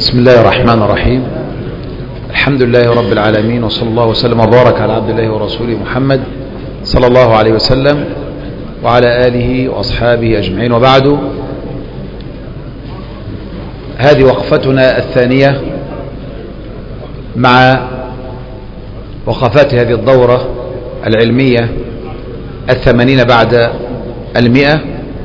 بسم الله الرحمن الرحيم. الحمد لله رب العالمين، وصلى الله وسلم وبارك على عبد الله ورسوله محمد صلى الله عليه وسلم وعلى آله وأصحابه أجمعين، وبعد. هذه وقفتنا الثانية مع وقفات هذه الدورة العلمية 80 بعد 100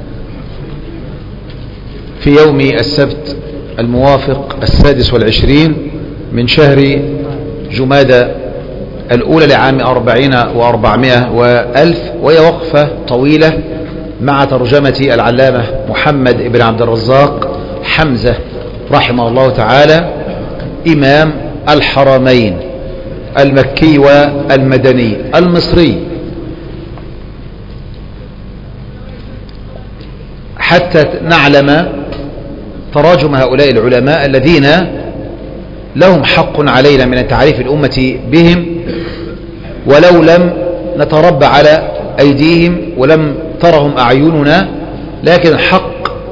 في يوم السبت الموافق 26 من شهر جمادى الأولى لعام 40 و400 وألف، وهي وقفة طويلة مع ترجمة العلامة محمد بن عبد الرزاق حمزة رحمه الله تعالى، إمام الحرمين المكي والمدني المصري، حتى نعلم تراجم هؤلاء العلماء الذين لهم حق علينا من تعريف الأمة بهم، ولو لم نتربى على أيديهم ولم ترهم أعيننا، لكن الحق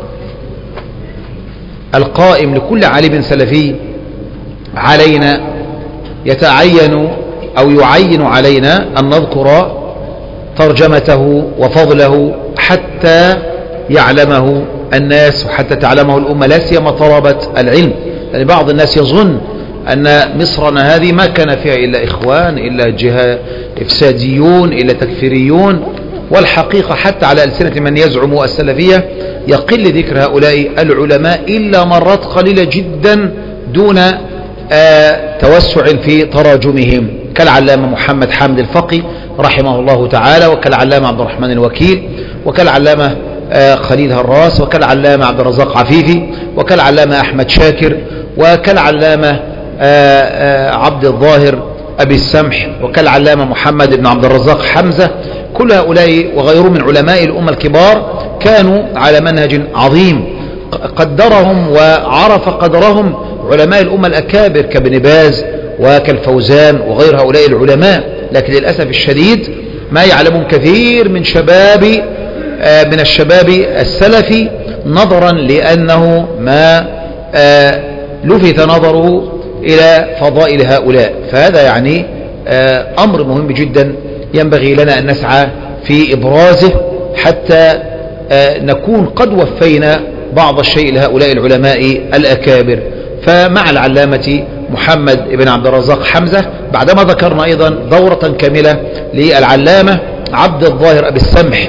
القائم لكل عالم سلفي علينا يتعين أو يعين علينا أن نذكر ترجمته وفضله حتى يعلمه الناس وحتى تعلمه الأمة، لا سيما طلبة العلم. يعني بعض الناس يظن أن مصرنا هذه ما كان فيها إلا إخوان، إلا جهة إفساديون، إلا تكفيريون، والحقيقة حتى على ألسنة من يزعم السلفية يقل ذكر هؤلاء العلماء إلا مرات قليلة جدا دون توسع في تراجمهم، كالعلامة محمد حامد الفقي رحمه الله تعالى، وكالعلامة عبد الرحمن الوكيل، وكالعلامة خليل هراس، وكالعلامة عبد الرزاق عفيفي، وكالعلامة أحمد شاكر، وكالعلامة عبد الظاهر أبي السمح، وكالعلامة محمد بن عبد الرزاق حمزة. كل هؤلاء وغيرهم من علماء الأمة الكبار كانوا على منهج عظيم قدرهم وعرف قدرهم علماء الأمة الأكابر كابن باز وكالفوزان وغير هؤلاء العلماء، لكن للأسف الشديد ما يعلمون كثير من الشباب السلفي، نظرا لأنه ما لفت نظره إلى فضائل هؤلاء. فهذا يعني أمر مهم جدا ينبغي لنا أن نسعى في إبرازه حتى نكون قد وفينا بعض الشيء لهؤلاء العلماء الأكابر. فمع العلامة محمد بن عبد الرزاق حمزة، بعدما ذكرنا أيضا دورة كاملة للعلامة عبد الظاهر أبي السمح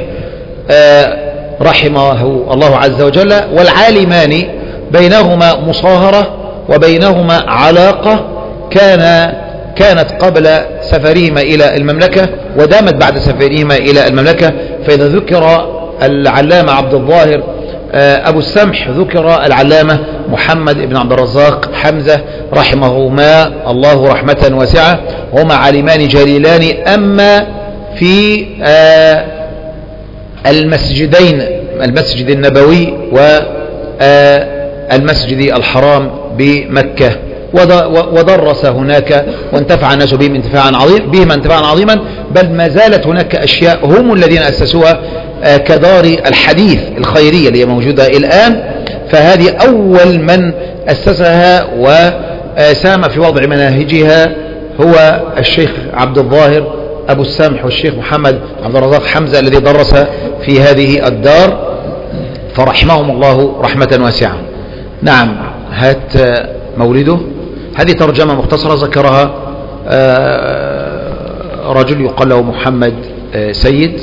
رحمه الله عز وجل، والعالمان بينهما مصاهرة وبينهما علاقة كانت قبل سفرهما إلى المملكة ودامت بعد سفرهما إلى المملكة. فإذا ذكر العلامة عبد الظاهر أبو السمح ذكر العلامة محمد بن عبد الرزاق حمزة رحمهما الله رحمة واسعة، هما عالمان جليلان. أما في المسجدين، المسجد النبوي والمسجد الحرام بمكة، ودرس هناك وانتفع الناس بهم انتفاعا عظيما، بل ما زالت هناك أشياء هم الذين أسسوها كدار الحديث الخيرية اللي هي موجودة الآن. فهذه أول من أسسها وساهم في وضع مناهجها هو الشيخ عبد الظاهر أبو السمح والشيخ محمد عبد الرزاق حمزة الذي درس في هذه الدار، فرحمهم الله رحمة واسعة. نعم، هات مولده. هذه ترجمة مختصرة ذكرها رجل يقال له محمد سيد.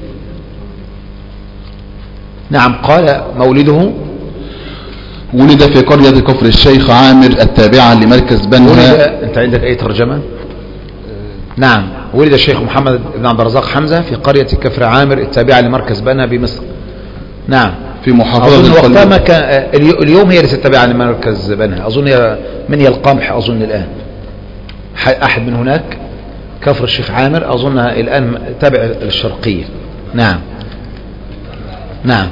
نعم، قال مولده ولد في قرية كفر الشيخ عامر التابعة لمركز بنها. أنت عندك أي ترجمة؟ نعم، ولد الشيخ محمد بن عبد الرزاق حمزة في قرية كفر عامر التابعة لمركز بنها بمصر. نعم، في محافظة وقتها اليوم هي ليست تابعة لمركز بنها، أظن هي من القمح أظن الآن، أحد من هناك كفر الشيخ عامر أظنها الآن تابع للشرقية. نعم نعم.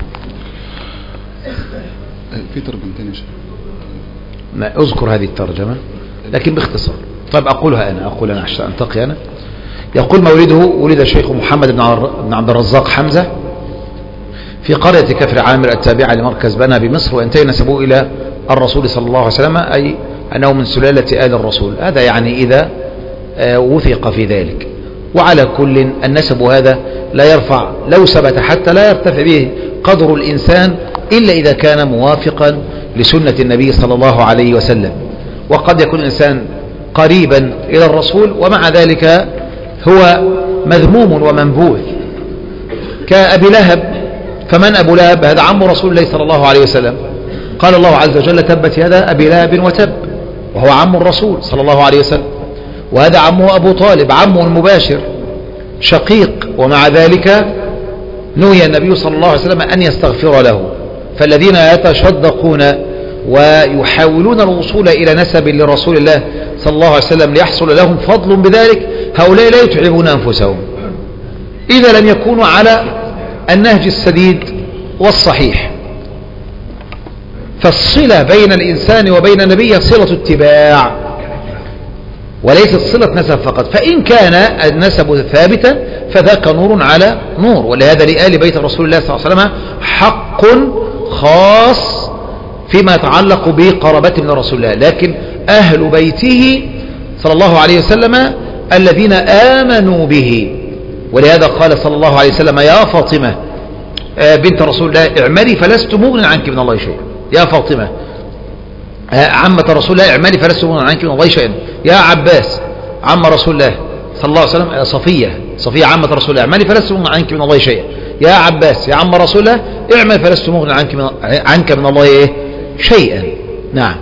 في ترجمتين يا شيخ، ما أذكر هذه الترجمة لكن باختصار. طيب أقولها أنا عشان أنتقي أنا. يقول مولده: ولد الشيخ محمد بن عبد الرزاق حمزة في قرية كفر عامر التابعة لمركز بنها بمصر، وانتهى نسبوه إلى الرسول صلى الله عليه وسلم، أي أنه من سلالة آل الرسول. هذا يعني إذا وثق في ذلك. وعلى كل النسب هذا لا يرفع، لو ثبت حتى لا يرتفع به قدر الإنسان إلا إذا كان موافقا لسنة النبي صلى الله عليه وسلم. وقد يكون الإنسان قريبا إلى الرسول ومع ذلك هو مذموم ومنبوذ، كأبي لهب. فمن أبو لهب؟ هذا عم رسول الله صلى الله عليه وسلم. قال الله عز وجل: تبت يدا أبي لهب وتب، وهو عم الرسول صلى الله عليه وسلم. وهذا عمه أبو طالب، عمه المباشر شقيق، ومع ذلك نهي النبي صلى الله عليه وسلم أن يستغفر له. فالذين يتشدقون ويحاولون الوصول إلى نسب لرسول الله صلى الله عليه وسلم ليحصل لهم فضل بذلك، هؤلاء لا يتعبون أنفسهم إذا لم يكونوا على النهج السديد والصحيح. فالصلة بين الإنسان وبين النبي صلة اتباع وليست صلة نسب فقط. فإن كان النسب ثابتا فذاك نور على نور. ولهذا لآل بيت رسول الله صلى الله عليه وسلم حق خاص فيما يتعلق بقرابة من رسول الله، لكن أهل بيته صلى الله عليه وسلم الذين آمنوا به. ولهذا قال صلى الله عليه وسلم: يا فاطمة بنت رسول الله اعملي فلست مغن عنك من الله شيئا. يا فاطمة عمة رسول الله اعملي فلست مغن عنك من الله شيئا. يا عباس عم رسول الله صلى الله عليه وسلم، صفية عمة رسول الله اعملي فلست مغن عنك من الله شيئا. يا عباس يا عم رسول الله اعمل فلست مغن عنك من الله شيئا. نعم.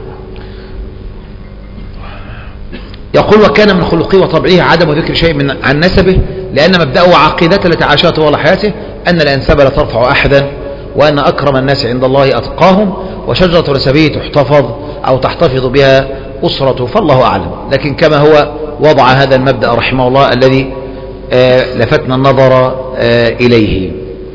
يقول: وكان من خلقه وطبعه عدم ذكر شيء عن نسبه، لأن مبدأه وعقيدته التي عاشته طوال حياته أن الأنساب لا ترفع أحدا، وأن أكرم الناس عند الله أتقاهم، وشجرة نسبه تحتفظ أو تحتفظ بها أسرته، فالله أعلم. لكن كما هو وضع هذا المبدأ رحمه الله الذي لفتنا النظر إليه.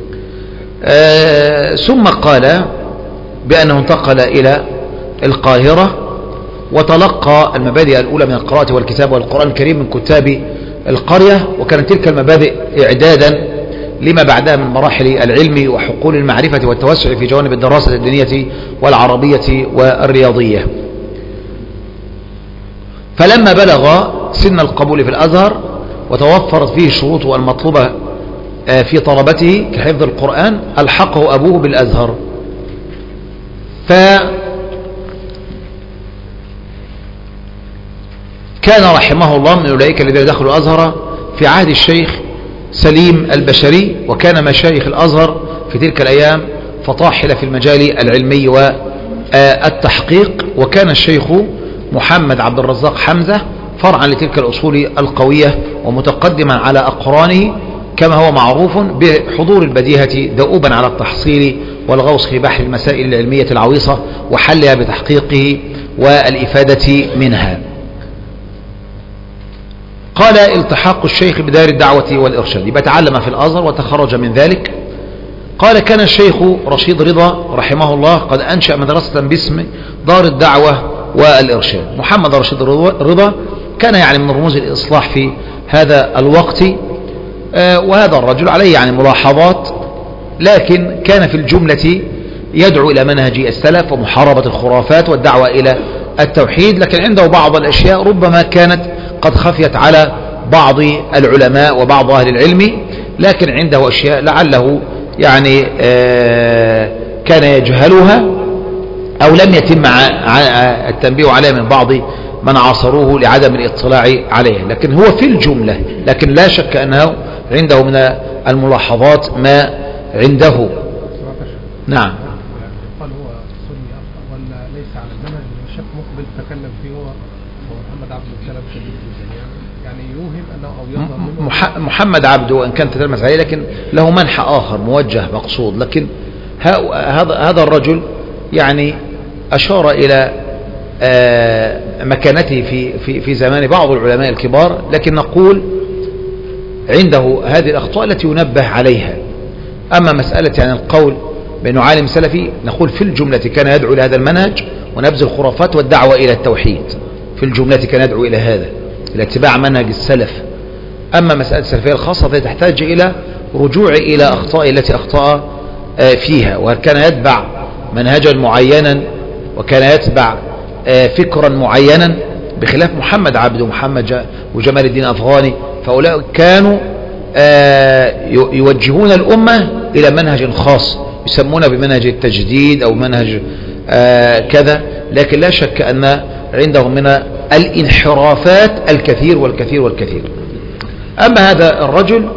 ثم قال بأنه انتقل إلى القاهرة وتلقى المبادئ الأولى من القراءة والكتاب والقرآن الكريم من كتاب القرية، وكانت تلك المبادئ إعدادا لما بعدها من مراحل العلم وحقول المعرفة والتوسع في جوانب الدراسة الدينية والعربية والرياضية. فلما بلغ سن القبول في الأزهر وتوفرت فيه الشروط المطلوبة في طلبته كحفظ القرآن، ألحقه أبوه بالأزهر. فكان رحمه الله من أولئك الذين دخلوا الأزهر في عهد الشيخ سليم البشري، وكان مشايخ الأزهر في تلك الأيام فطاحل في المجال العلمي والتحقيق. وكان الشيخ محمد عبد الرزاق حمزة فرعا لتلك الأصول القوية ومتقدما على أقرانه، كما هو معروف بحضور البديهة دؤوبا على التحصيل والغوص في بحر المسائل العلمية العويصة وحلها بتحقيقه والإفادة منها. قال: التحاق الشيخ بدار الدعوة والإرشاد، يبقى تعلم في الأزهر وتخرج من ذلك. قال: كان الشيخ رشيد رضا رحمه الله قد أنشأ مدرسة باسم دار الدعوة والإرشاد. محمد رشيد رضا كان يعني من رموز الإصلاح في هذا الوقت، وهذا الرجل عليه يعني ملاحظات، لكن كان في الجملة يدعو إلى منهج السلف ومحاربة الخرافات والدعوة إلى التوحيد، لكن عنده بعض الأشياء ربما كانت قد خفيت على بعض العلماء وبعض أهل العلم، لكن عنده أشياء لعله يعني كان يجهلها أو لم يتم التنبيه عليها من بعض من عاصروه لعدم الاطلاع عليها، لكن هو في الجملة، لكن لا شك أنه عنده من الملاحظات ما عنده. نعم. قال هو سني ولا ليس على المنهج اللي الشيخ مقبل تكلم فيه هو محمد عبده كلام شديد جدا، يعني يوهم انه او يظهر منه محمد عبده وان كان تتلمس عليه، لكن له منحى اخر موجه مقصود. لكن هذا الرجل يعني اشار الى مكانته في زمان بعض العلماء الكبار، لكن نقول عنده هذه الاخطاء التي ينبه عليها. اما مسألة يعني القول بأنه عالم سلفي، نقول في الجملة كان يدعو إلى هذا المنهج ونبذ الخرافات والدعوة إلى التوحيد، في الجملة كان يدعو إلى هذا، إلى اتباع منهج السلف. أما مسألة السلفية الخاصة فتحتاج إلى رجوع إلى أخطاء التي أخطأ فيها، وكان يتبع منهجا معينا، وكان يتبع فكرا معينا، بخلاف محمد عبده ومحمد وجمال الدين أفغاني. فأولئك كانوا يوجهون الأمة إلى منهج خاص يسمونه بمنهج التجديد أو منهج كذا، لكن لا شك أن عندهم من الانحرافات الكثير والكثير والكثير. أما هذا الرجل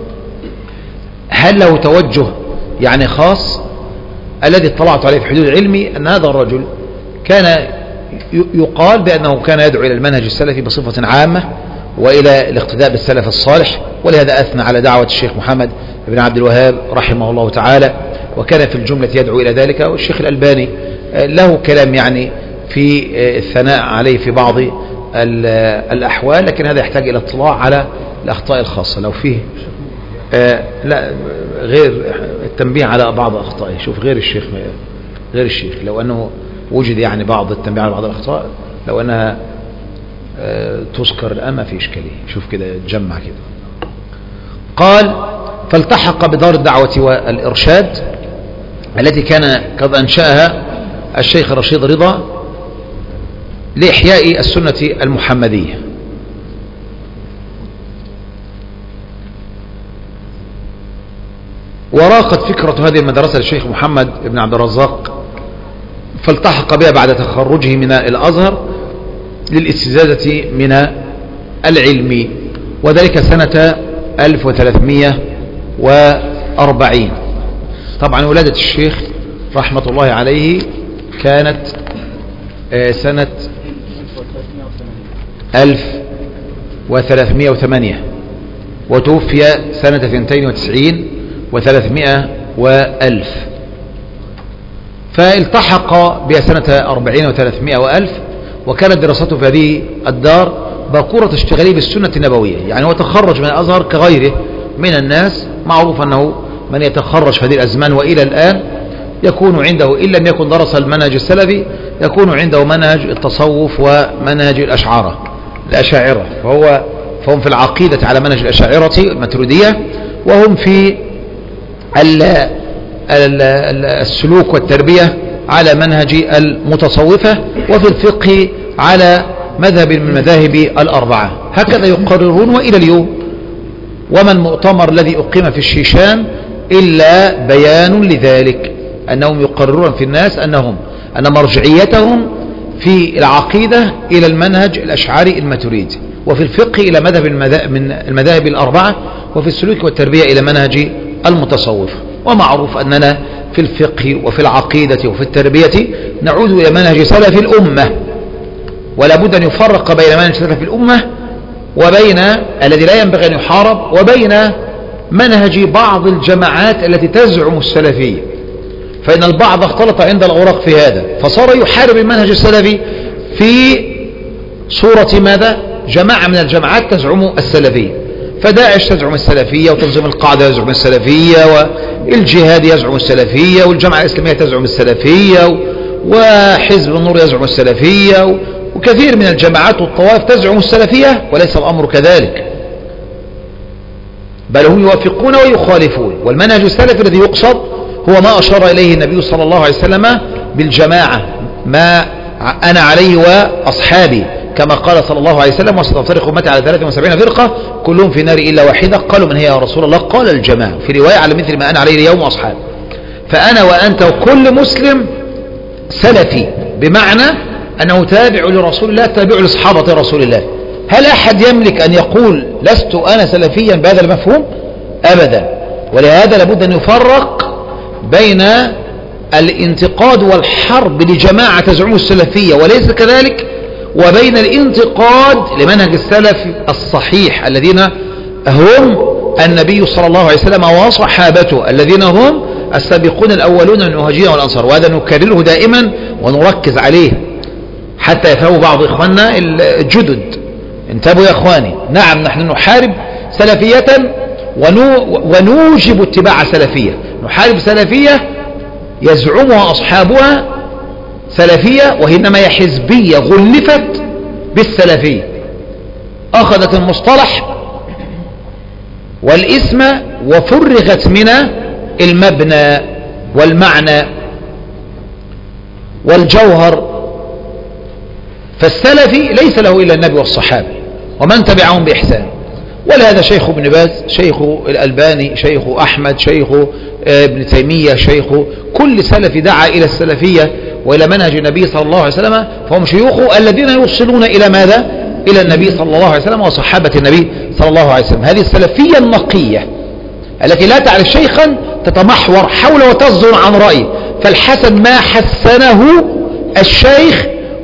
هل له توجه يعني خاص؟ الذي اطلعت عليه في حدود علمي أن هذا الرجل كان يقال بأنه كان يدعو إلى المنهج السلفي بصفة عامة وإلى الاقتداء بالسلف الصالح، ولهذا أثنى على دعوة الشيخ محمد بن عبد الوهاب رحمه الله تعالى، وكان في الجملة يدعو إلى ذلك. والشيخ الألباني له كلام يعني في الثناء عليه في بعض الأحوال، لكن هذا يحتاج إلى اطلاع على الأخطاء الخاصة لو فيه لا غير التنبيه على بعض أخطائه. شوف غير الشيخ لو أنه وجد يعني بعض التنبيه على بعض الأخطاء لو أنها تذكر الآن ما في إشكالية. شوف كده تجمع كده. قال فالتحق بدار الدعوة والإرشاد التي كان قد أنشأها الشيخ رشيد رضا لإحياء السنة المحمدية. وراقت فكرة هذه المدرسة للشيخ محمد بن عبد الرزاق، فالتحق بها بعد تخرجه من الأزهر للاستزادة من العلم، وذلك سنة 1340. طبعا ولادة الشيخ رحمة الله عليه كانت سنة 1308، وتوفي سنة 92 و300 و1000، فالتحق بها سنة 40 و300 و1000. وكانت دراسته في هذه الدار باكورة اشتغاله بالسنة النبوية، يعني هو تخرج من الأزهر كغيره من الناس. معروف أنه من يتخرج في هذه الأزمان وإلى الآن يكون عنده إن لم يكن درس المنهج السلفي يكون عنده منهج التصوف ومنهج الأشاعرة، فهم في العقيدة على منهج الأشاعرة الماتريدية، وهم في السلوك والتربية على منهج المتصوفة، وفي الفقه على مذهب من المذاهب الأربعة. هكذا يقررون وإلى اليوم. وما المؤتمر الذي أقيم في الشيشان إلا بيان لذلك، أنهم يقررون في الناس أن مرجعيتهم في العقيدة إلى المنهج الأشعري الماتريدي، وفي الفقه إلى مذهب من المذاهب الأربعة، وفي السلوك والتربية إلى منهج المتصوف. ومعروف أننا في الفقه وفي العقيدة وفي التربية نعود إلى منهج سلف الأمة، ولا بد أن يفرق بين منهج سلف الأمة وبين الذي لا ينبغي أن يحارب، وبين منهج بعض الجماعات التي تزعم السلفية. فإن البعض اختلط عند الأوراق في هذا، فصار يحارب المنهج السلفي في صورة ماذا؟ جماعة من الجماعات تزعم السلفية، فداعش تزعم السلفية، وتنظيم القاعدة يزعم السلفية، والجهاد يزعم السلفية، والجماعة الإسلامية تزعم السلفية، وحزب النور يزعم السلفية، وكثير من الجماعات والطوائف تزعم السلفية، وليس الأمر كذلك، بل هم يوافقون ويخالفون. والمنهج السلفي الذي يقصد هو ما أشار إليه النبي صلى الله عليه وسلم بالجماعة، ما أنا عليه وأصحابي، كما قال صلى الله عليه وسلم: وستفترق أمتي على 73 فرقة كلهم في النار إلا واحدة. قالوا: من هي يا رسول الله؟ قال: الجماعة. في رواية: على مثل ما أنا عليه اليوم وأصحابي. فأنا وأنت وكل مسلم سلفي، بمعنى أنه تابع لرسول الله، تابع لأصحابة رسول الله. هل أحد يملك أن يقول لست أنا سلفيا بهذا المفهوم؟ أبدا. ولهذا لابد أن يفرق بين الانتقاد والحرب لجماعة تزعم السلفية وليس كذلك، وبين الانتقاد لمنهج السلف الصحيح الذين هم النبي صلى الله عليه وسلم وصحابته، الذين هم السابقون الأولون من المهاجرين والأنصار. وهذا نكرره دائما ونركز عليه حتى يفهموا بعض إخواننا الجدد. انتبهوا يا إخواني، نعم نحن نحارب سلفية ونوجب اتباع سلفية. نحارب سلفية يزعمها أصحابها سلفية، وإنما هي حزبية غلفت بالسلفية، أخذت المصطلح والاسم وفرغت من المبنى. والمعنى والجوهر. فالسلفي ليس له إلا النبي والصحابة ومن تبعهم بإحسان. ولهذا شيخ ابن باز، شيخ الألباني، شيخ أحمد، شيخ ابن تيمية، شيخ كل سلفي دعا إلى السلفية وإلى منهج النبي صلى الله عليه وسلم، فهم شيوخه الذين يوصلون إلى ماذا؟ إلى النبي صلى الله عليه وسلم وصحابة النبي صلى الله عليه وسلم. هذه السلفية النقية التي لا تعرف شيخا تتمحور حول وتصدر عن رأيه، فالحسن ما حسنه الشيخ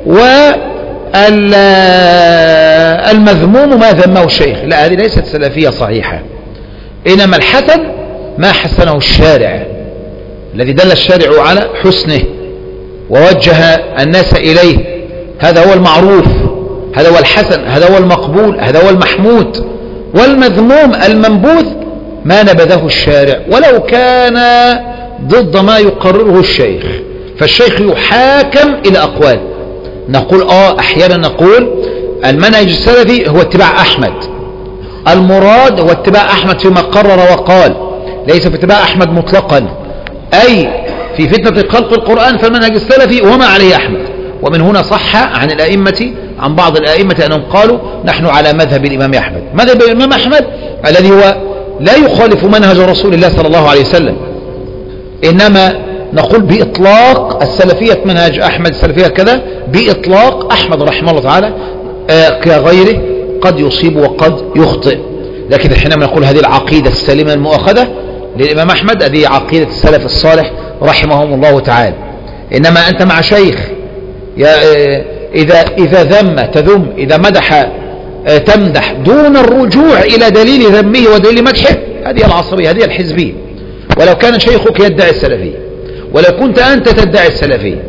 والمذموم ما ذمه الشيخ. لا، هذه ليست سلفية صحيحة. إنما الحسن ما حسنه الشارع الذي دل الشارع على حسنه ووجه الناس إليه. هذا هو المعروف، هذا هو الحسن، هذا هو المقبول، هذا هو المحمود. والمذموم المنبوذ ما نبذه الشارع ولو كان ضد ما يقرره الشيخ. فالشيخ يحاكم إلى أقوال. نقول أحيانا نقول المنهج السلفي هو اتباع أحمد، المراد هو اتباع أحمد فيما قرر وقال، ليس في اتباع أحمد مطلقا، أي في فتنة خلق القرآن فالمنهج السلفي وما عليه أحمد. ومن هنا صح عن الأئمة، عن بعض الأئمة أنهم قالوا نحن على مذهب الإمام أحمد. مذهب الإمام أحمد الذي هو لا يخالف منهج رسول الله صلى الله عليه وسلم، إنما نقول بإطلاق السلفية منهج أحمد السلفية كذا، بإطلاق أحمد رحمه الله تعالى كغيره قد يصيب وقد يخطئ. لكن حينما نقول هذه العقيدة السليمة المؤخذة للإمام أحمد، هذه عقيدة السلف الصالح رحمهم الله تعالى. إنما أنت مع شيخ إذا ذم تذم، إذا مدح تمدح دون الرجوع إلى دليل ذمه ودليل مدحه، هذه العصبية، هذه الحزبية. ولو كان شيخك يدعي السلفية، ولو كنت أنت تدعي السلفية،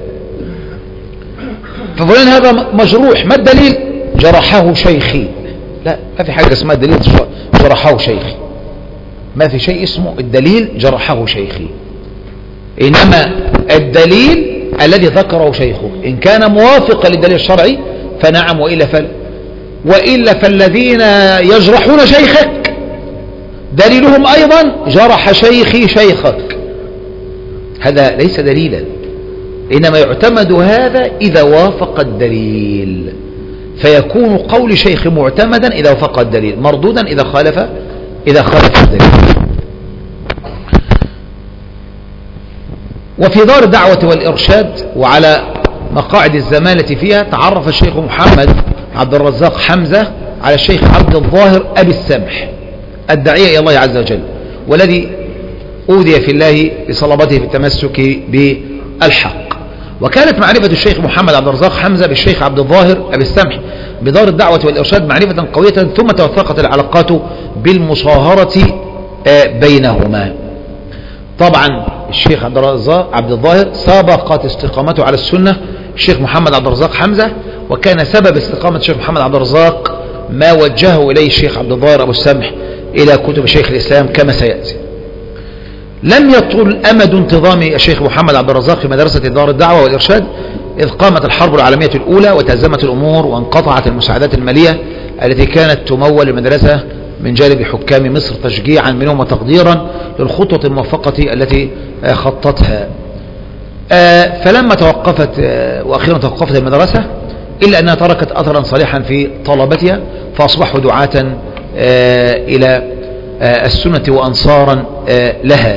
ففلان هذا مجروح، ما الدليل؟ جرحه شيخي. لا، ما في حاجة اسمها الدليل جرحه شيخي، ما في شيء اسمه الدليل جرحه شيخي. إنما الدليل الذي ذكره شيخه إن كان موافقا للدليل الشرعي فنعم، وإلا فلا. وإلا فالذين يجرحون شيخك دليلهم أيضا جرح شيخي شيخك، هذا ليس دليلا. إنما يعتمد هذا إذا وافق الدليل، فيكون قول شيخ معتمدا إذا وافق الدليل، مردودا إذا خالف الدليل. وفي دار الدعوة والإرشاد وعلى مقاعد الزمالة فيها تعرف الشيخ محمد عبد الرزاق حمزة على الشيخ عبد الظاهر أبي السمح الداعية إلى الله عز وجل، والذي أوذي في الله بصلابته في التمسك بالحق. وكانت معرفة الشيخ محمد عبد الرزاق حمزة بالشيخ عبد الظاهر أبي السمح بدار الدعوة والإرشاد معرفة قوية، ثم توثقت العلاقات بالمصاهرة بينهما. طبعا الشيخ عبد الظاهر سابقت استقامته على السنة الشيخ محمد عبد الرزاق حمزة، وكان سبب استقامة الشيخ محمد عبد الرزاق ما وجهه إليه الشيخ عبد الظاهر أبو السمح إلى كتب شيخ الإسلام كما سيأتي. لم يطول أمد انتظام الشيخ محمد عبد الرزاق في مدرسة دار الدعوة والإرشاد إذ قامت الحرب العالمية الأولى وتأزمت الأمور وانقطعت المساعدات المالية التي كانت تمول المدرسة من جانب حكام مصر تشجيعا منهم وتقديرا للخطوة الموفقة التي خطتها. فلما توقفت وأخيرا توقفت المدرسة إلا أنها تركت أثرا صالحا في طلبتها، فأصبحوا دعاة إلى السنة وأنصارا لها.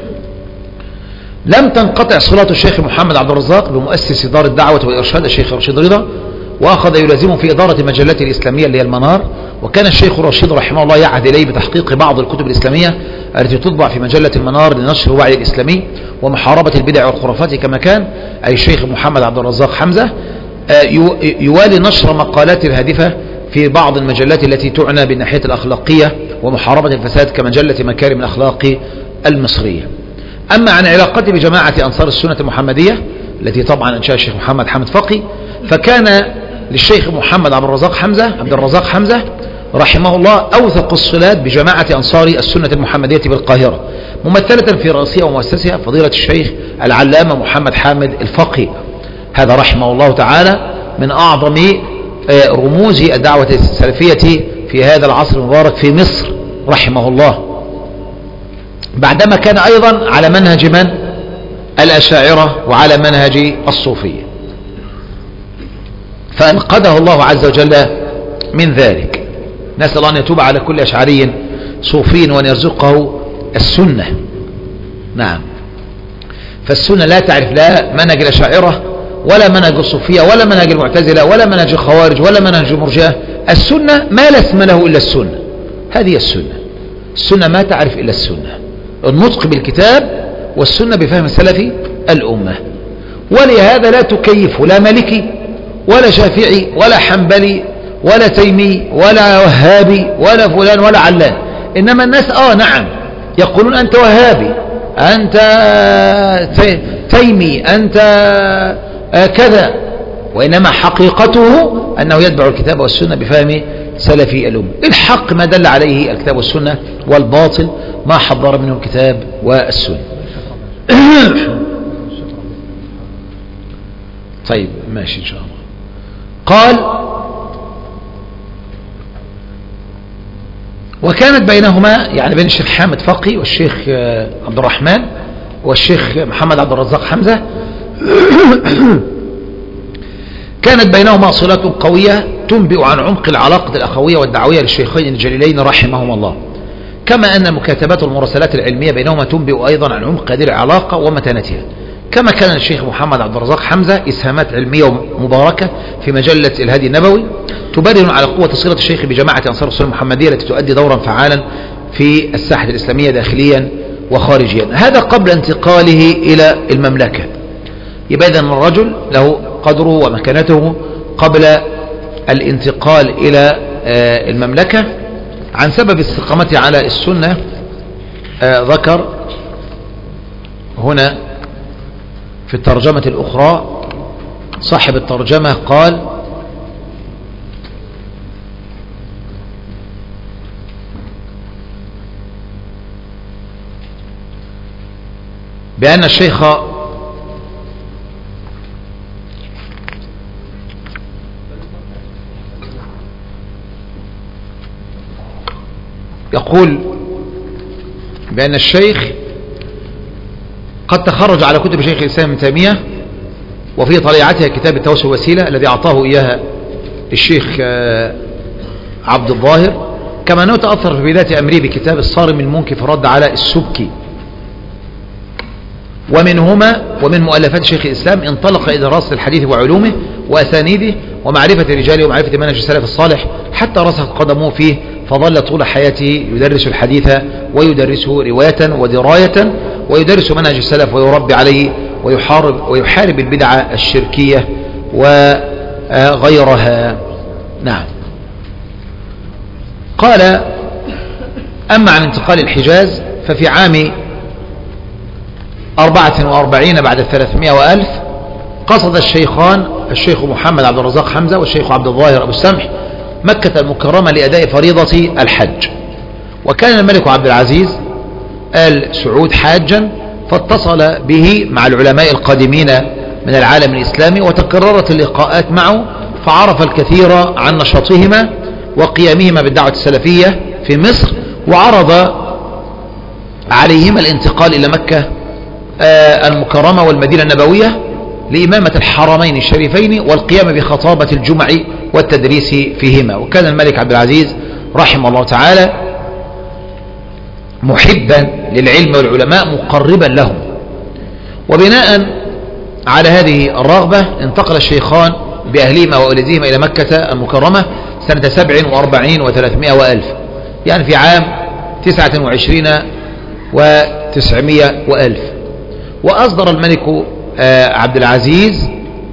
لم تنقطع صلة الشيخ محمد عبد الرزاق بمؤسس دار الدعوة والإرشاد الشيخ رشيد رضا، وأخذ يلازمه في إدارة مجلات الإسلامية اللي هي المنار. وكان الشيخ رشيد رحمه الله يعهد إليه بتحقيق بعض الكتب الإسلامية التي تطبع في مجلة المنار لنشر الوعي الإسلامي ومحاربة البدع والخرافات، كما كان أي الشيخ محمد عبد الرزاق حمزة يوالي نشر مقالات الهادفة في بعض المجلات التي تعنى بالناحية الأخلاقية ومحاربة الفساد كمجلة مكارم الأخلاق المصرية. أما عن علاقته بجماعة أنصار السنة المحمدية التي طبعا أنشأ الشيخ محمد حامد فقي، فكان للشيخ محمد عبد الرزاق حمزة رحمه الله أوثق الصلات بجماعة أنصار السنة المحمدية بالقاهرة، ممثلة في رئيسها ومؤسسها فضيلة الشيخ العلامة محمد حامد الفقي. هذا رحمه الله تعالى من أعظم رموز الدعوة السلفية في هذا العصر المبارك في مصر رحمه الله، بعدما كان أيضا على منهج من؟ الأشاعرة وعلى منهج الصوفية، فأنقذه الله عز وجل من ذلك. نسأل الله أن يتوب على كل أشعري صوفي وأن يرزقه السنة. نعم، فالسنة لا تعرف لا منهج الأشاعرة ولا منهج الصوفية ولا منهج المعتزلة ولا منهج الخوارج ولا منهج المرجئة. السنة ما لا اسم له إلا السنة، هذه السنة. السنة ما تعرف إلا السنة، النطق بالكتاب والسنة بفهم سلف الأمة. ولهذا لا تكيف لا مالكي ولا شافعي ولا حنبلي ولا تيمي ولا وهابي ولا فلان ولا علان. إنما الناس نعم يقولون أنت وهابي، أنت تيمي، أنت كذا، وإنما حقيقته أنه يتبع الكتاب والسنة بفهم سلف الأمة. الحق ما دل عليه الكتاب والسنة، والباطل ما حضر منه الكتاب والسنة. طيب ماشي إن شاء الله. قال: وكانت بينهما، يعني بين الشيخ حامد فقي والشيخ عبد الرحمن والشيخ محمد عبد الرزاق حمزة، كانت بينهما صلة قوية تنبئ عن عمق العلاقة الأخوية والدعوية للشيخين الجليلين رحمهما الله، كما أن مكاتبات المراسلات العلمية بينهما تنبئ أيضا عن عمق هذه العلاقة ومتانتها. كما كان الشيخ محمد عبد الرزاق حمزة إسهامات علمية مباركة في مجلة الهادي النبوي تبرهن على قوة صلة الشيخ بجماعة أنصار السنة المحمدية التي تؤدي دورا فعالا في الساحة الإسلامية داخليا وخارجيا. هذا قبل انتقاله إلى المملكة. يبقى إذن الرجل له قدره ومكانته قبل الانتقال إلى المملكة. عن سبب استقامته على السنة ذكر هنا في الترجمة الأخرى صاحب الترجمة قال: بأن الشيخ يقول بأن الشيخ قد تخرج على كتب شيخ الإسلام ابن تيمية، وفي طليعتها كتاب التوسل والوسيلة الذي أعطاه إياها الشيخ عبد الظاهر، كما أنه تأثر في بداية أمره بكتاب الصارم المنكر في الرد على السبكي. ومن مؤلفات شيخ الإسلام انطلق إلى دراسة الحديث وعلومه وأسانيده ومعرفة رجاله ومعرفة منهج السلف الصالح حتى رسخ قدمه فيه، فظل طول حياته يدرس الحديث ويدرسه رواية ودراية، ويدرس منهج السلف ويربي عليه ويحارب البدعة الشركية وغيرها. نعم. قال: أما عن انتقال الحجاز ففي عام 44 بعد 300 وألف قصد الشيخان الشيخ محمد عبد الرزاق حمزة والشيخ عبد الظاهر أبو السمح مكة المكرمة لأداء فريضة الحج. وكان الملك عبد العزيز آل سعود حاجا، فاتصل به مع العلماء القادمين من العالم الإسلامي، وتكررت اللقاءات معه، فعرف الكثير عن نشاطهما وقيامهما بالدعوة السلفية في مصر، وعرض عليهما الانتقال إلى مكة المكرمة والمدينة النبوية لإمامة الحرمين الشريفين والقيام بخطابة الجمع والتدريس فيهما. وكان الملك عبد العزيز رحمه الله تعالى محبا للعلم والعلماء مقربا لهم. وبناء على هذه الرغبة انتقل الشيخان بأهلهما وأولادهما إلى مكة المكرمة سنة 47 و300 وألف، يعني في عام 29 و900 وألف. وأصدر الملك عبد العزيز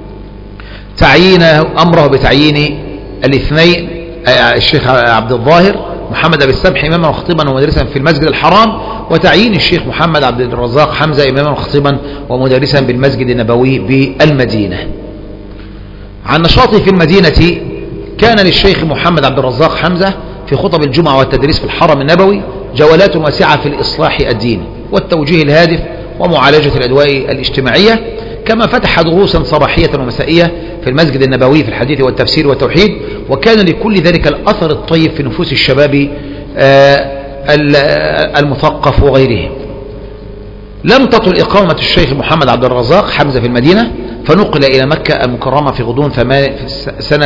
أمره بتعيين الاثنين، الشيخ عبد الظاهر محمد أبي السمح إماما وخطيبا ومدرسا في المسجد الحرام، وتعيين الشيخ محمد عبد الرزاق حمزة إماما وخطيبا ومدرسا بالمسجد النبوي بالمدينة. عن نشاطه في المدينة كان للشيخ محمد عبد الرزاق حمزة في خطب الجمعة والتدريس في الحرم النبوي جولات واسعة في الإصلاح الديني والتوجيه الهادف ومعالجة الأدواء الاجتماعية، كما فتح دروسا صباحية ومسائية في المسجد النبوي في الحديث والتفسير والتوحيد. وكان لكل ذلك الأثر الطيب في نفوس الشباب المثقف وغيره. لم تطل إقامة الشيخ محمد عبد الرزاق حمزة في المدينة، فنقل إلى مكة المكرمة في غضون في سنة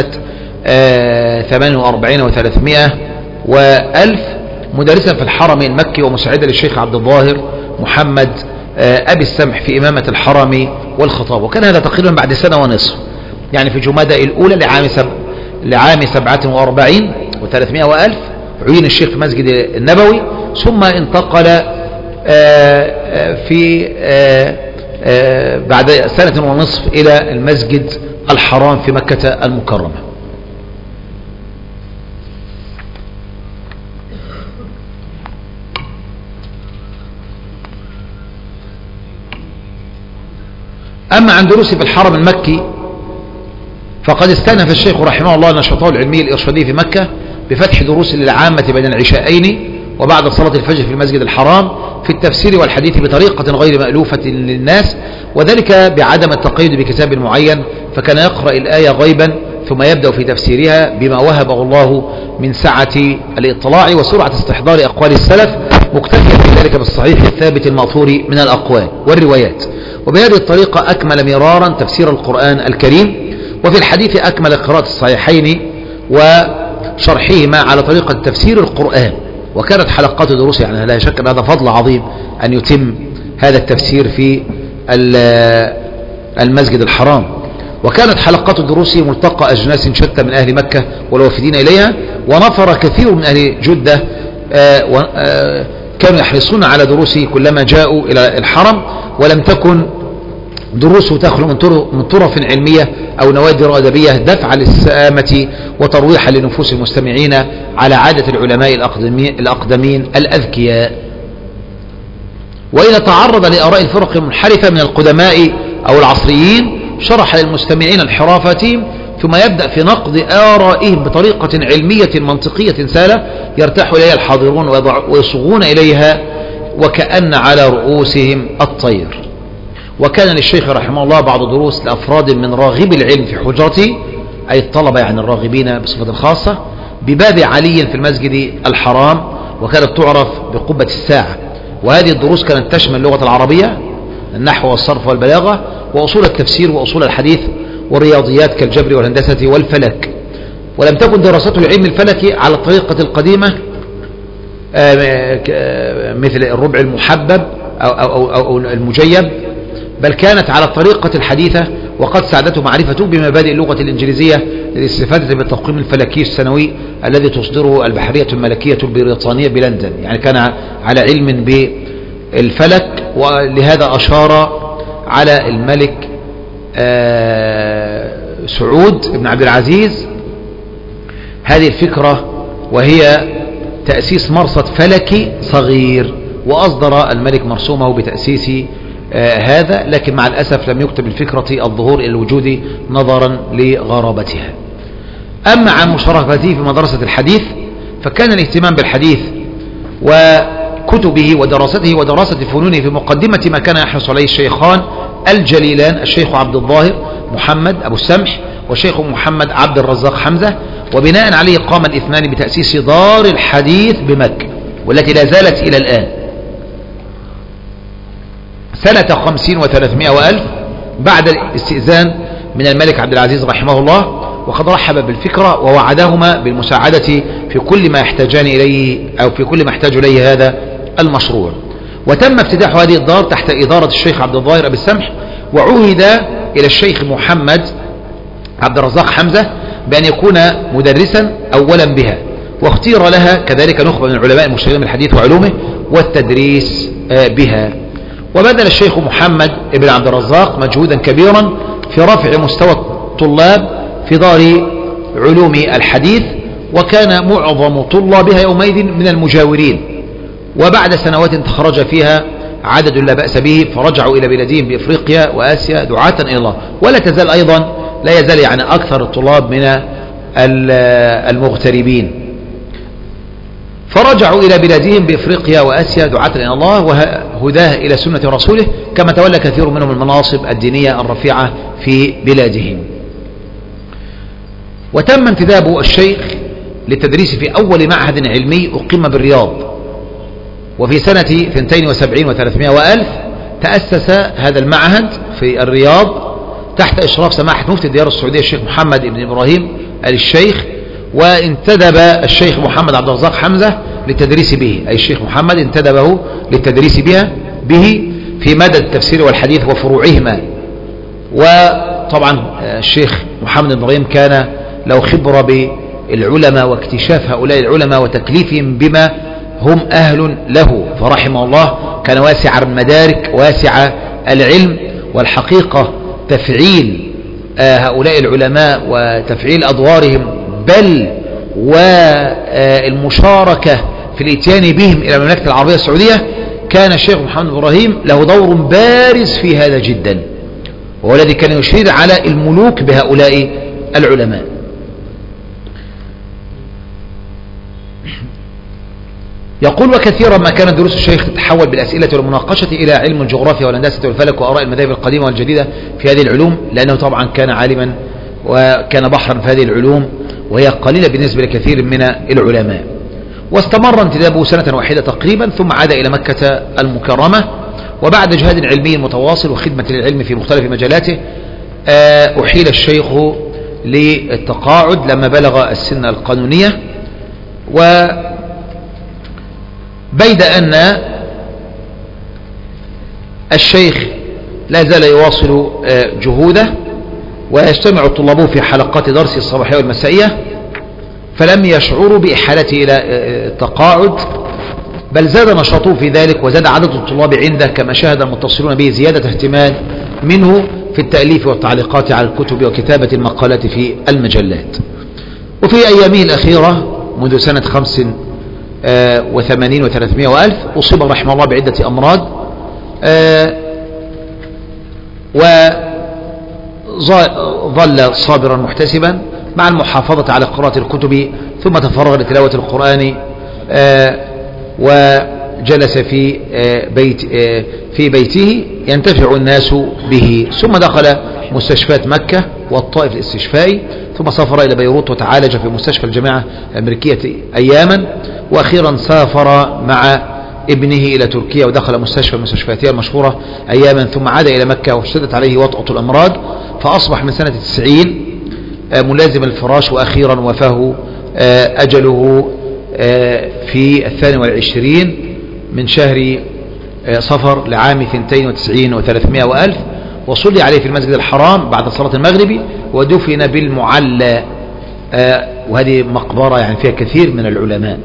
48 و300 وألف، مدرسا في الحرم المكي ومساعدا للشيخ عبد الظاهر محمد أبي السمح في إمامة الحرم والخطاب. وكان هذا تقريبا بعد سنة ونصف، يعني في جمادى الأولى لعام 47 و300 وألف عين الشيخ في مسجد النبوي، ثم انتقل في بعد سنة ونصف إلى المسجد الحرام في مكة المكرمة. أما عن دروسه في الحرم المكي فقد استأنف الشيخ رحمه الله نشاطه العلمي الإرشادي في مكة بفتح دروس للعامة بين العشاءين وبعد صلاة الفجر في المسجد الحرام في التفسير والحديث بطريقة غير مألوفة للناس، وذلك بعدم التقيد بكتاب معين، فكان يقرأ الآية غيبا ثم يبدأ في تفسيرها بما وهبه الله من سعة الاطلاع وسرعة استحضار أقوال السلف، مكتفيا في ذلك بالصحيح الثابت المأثور من الأقوال والروايات. وبهذه الطريقة أكمل مرارا تفسير القرآن الكريم، وفي الحديث أكمل قراءة الصحيحين وشرحهما على طريقة تفسير القرآن. وكانت حلقات دروسه، يعني لا شك أن هذا فضل عظيم أن يتم هذا التفسير في المسجد الحرام. وكانت حلقات الدروس ملتقى أجناس شتى من أهل مكة والوافدين إليها، ونفر كثير من أهل جدة كانوا يحرصون على دروسه كلما جاءوا إلى الحرم، ولم تكن دروسه تخلو من طرف علمية أو نوادر أدبية دفعا للسآمة وترويحا لنفوس المستمعين على عادة العلماء الأقدمين الأذكياء. وإذا تعرض لآراء الفرق المنحرفة من القدماء أو العصريين شرح للمستمعين انحرافتهم، ثم يبدأ في نقد آرائهم بطريقة علمية منطقية سهلة يرتاح إليها الحاضرون ويصغون إليها وكأن على رؤوسهم الطير. وكان للشيخ رحمه الله بعض دروس لأفراد من راغب العلم في حجرته، أي الطلبة يعني الراغبين بصفة خاصة، بباب علي في المسجد الحرام، وكانت تعرف بقبة الساعة. وهذه الدروس كانت تشمل اللغة العربية، النحو والصرف والبلاغة، وأصول التفسير وأصول الحديث والرياضيات كالجبر والهندسة والفلك. ولم تكن دراسات العلم الفلكي على الطريقة القديمة مثل الربع المحبب أو المجيب، بل كانت على الطريقة الحديثة، وقد ساعدته معرفته بمبادئ اللغة الإنجليزية للاستفادة بالتقويم الفلكي السنوي الذي تصدره البحرية الملكية البريطانية بلندن. يعني كان على علم بالفلك، ولهذا أشار على الملك سعود بن عبد العزيز هذه الفكرة، وهي تأسيس مرصد فلكي صغير، وأصدر الملك مرسومه بتأسيس هذا، لكن مع الأسف لم يكتب الفكرة الظهور إلى الوجود نظرا لغرابتها. أما عن مشاركته في مدرسة الحديث فكان الاهتمام بالحديث وكتبه ودراسته ودراسة فنونه في مقدمة ما كان يحرص عليه الشيخان الجليلان الشيخ عبد الظاهر محمد أبو السمح والشيخ محمد عبد الرزاق حمزة. وبناء عليه قام الاثنان بتأسيس دار الحديث بمكة، والتي لا زالت إلى الآن سنة 50 و300 وألف بعد الاستئذان من الملك عبد العزيز رحمه الله، وقد رحب بالفكرة ووعدهما بالمساعدة في كل ما يحتاجان إليه أو في كل ما يحتاج إليه هذا المشروع. وتم افتتاح هذه الدار تحت إدارة الشيخ عبد الظاهر أبي السمح، وعهد إلى الشيخ محمد عبد الرزاق حمزة بأن يكون مدرسا أولا بها، واختير لها كذلك نخبة من العلماء المشتغلين بالحديث وعلومه والتدريس بها. وبذل الشيخ محمد بن عبد الرزاق مجهودا كبيرا في رفع مستوى الطلاب في دار علوم الحديث، وكان معظم طلابها يومئذ من المجاورين. وبعد سنوات تخرج فيها عدد لا بأس به، فرجعوا إلى بلادهم بإفريقيا وآسيا دعاة إلى الله. ولا تزال أيضا لا يزال يعني أكثر الطلاب من المغتربين، فرجعوا إلى بلادهم بإفريقيا وآسيا دعاة إلى الله وهداه إلى سنة رسوله، كما تولى كثير منهم المناصب الدينية الرفيعة في بلادهم. وتم انتداب الشيخ للتدريس في أول معهد علمي أقيم بالرياض، وفي سنة 72 و300 وألف تأسس هذا المعهد في الرياض تحت إشراف سماحة مفتي الديار السعودية الشيخ محمد بن إبراهيم آل الشيخ، وانتدب الشيخ محمد عبد الرزاق حمزة للتدريس به، أي الشيخ محمد انتدبه للتدريس به في مدى التفسير والحديث وفروعهما. وطبعا الشيخ محمد بن إبراهيم كان له خبرة بالعلماء واكتشاف هؤلاء العلماء وتكليفهم بما هم أهل له، فرحمه الله كان واسع المدارك واسع العلم. والحقيقة تفعيل هؤلاء العلماء وتفعيل أدوارهم بل والمشاركة في الاتيان بهم إلى المملكة العربية السعودية، كان الشيخ محمد بن إبراهيم له دور بارز في هذا جدا، وهو الذي كان يشير على الملوك بهؤلاء العلماء. يقول: وكثيرا ما كانت دروس الشيخ تتحول بالأسئلة والمناقشة إلى علم الجغرافيا والهندسة والفلك وآراء المذاهب القديمة والجديدة في هذه العلوم، لأنه طبعا كان عالما وكان بحرا في هذه العلوم، وهي قليلة بالنسبة لكثير من العلماء. واستمر انتدابه سنة واحدة تقريبا، ثم عاد إلى مكة المكرمة، وبعد جهاد علمي متواصل وخدمة للعلم في مختلف مجالاته أحيل الشيخ للتقاعد لما بلغ السن القانونية. وبيد أن الشيخ لا زال يواصل جهوده ويجتمع الطلاب في حلقات درس الصباحية والمسائية، فلم يشعروا بإحالته إلى التقاعد، بل زاد نشاطه في ذلك وزاد عدد الطلاب عنده، كما شاهد المتصلون به زيادة اهتمام منه في التأليف والتعليقات على الكتب وكتابة المقالات في المجلات. وفي أيامه الأخيرة منذ سنة 85 و300 وألف أصيب رحمه الله بعدة أمراض، وظل صابرا محتسبا مع المحافظة على قراءة الكتب، ثم تفرغ لتلاوة القرآن وجلس في بيته ينتفع الناس به، ثم دخل مستشفيات مكة والطائف الاستشفائي، ثم سافر إلى بيروت وتعالج في مستشفى الجامعة الأمريكية أياما، وأخيرا سافر مع ابنه إلى تركيا ودخل مستشفى المستشفياتية المشهورة أياما، ثم عاد إلى مكة واشتدت عليه وطأة الأمراض، فأصبح من سنة 90 ملازم الفراش، وأخيرا وفاه أجله في 22 من شهر صفر لعام 92 و300 وألف، وصلي عليه في المسجد الحرام بعد صلاة المغرب، ودفن بالمعلى. وهذه مقبرة يعني فيها كثير من العلماء،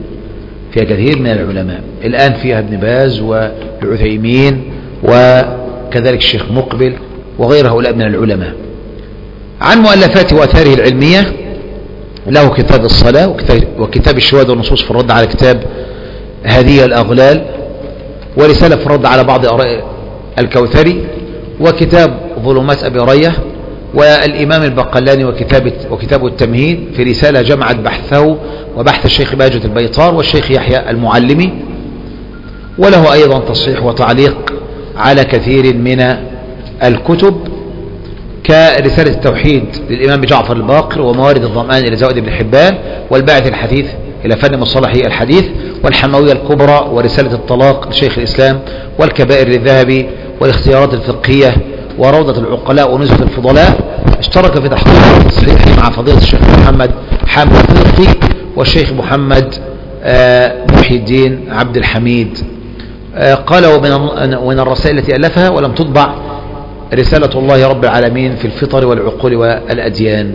الآن فيها ابن باز والعثيمين وكذلك الشيخ مقبل وغير هؤلاء من العلماء. عن مؤلفاته وأثاره العلمية له كتاب الصلاة وكتاب الشواذ والنصوص في الرد على كتاب هذه الأغلال، ورسالة في الرد على بعض آراء الكوثري، وكتاب ظلمات أبي رية، والإمام البقلاني وكتاب التمهيد، في رسالة جمعت بحثه وبحث الشيخ باجة البيطار والشيخ يحيى المعلمي، وله أيضا تصحيح وتعليق على كثير من الكتب، كرسالة التوحيد للإمام جعفر الباقر، وموارد الظمآن إلى زوائد ابن حبان، والباعث الحديث إلى فن مصطلح الحديث، والحموية الكبرى، ورسالة الطلاق لشيخ الإسلام، والكبائر للذهبي، والاختيارات الفقهية، وروضة العقلاء، ونزهة الفضلاء. اشترك في تحقيق التصحيح مع فضيلة الشيخ محمد حامد الفقي والشيخ محمد محي الدين عبد الحميد. قال: ومن الرسائل التي ألفها ولم تطبع رسالة الله رب العالمين في الفطر والعقول والأديان.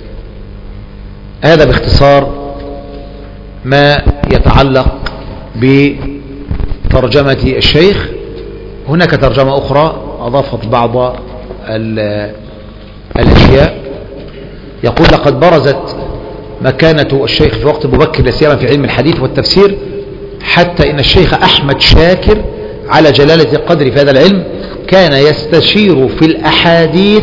هذا باختصار ما يتعلق بترجمة الشيخ. هناك ترجمة أخرى أضافت بعض الأشياء. يقول: لقد برزت مكانة الشيخ في وقت مبكر لا سيما في علم الحديث والتفسير، حتى إن الشيخ أحمد شاكر على جلالة قدر في هذا العلم كان يستشير في الأحاديث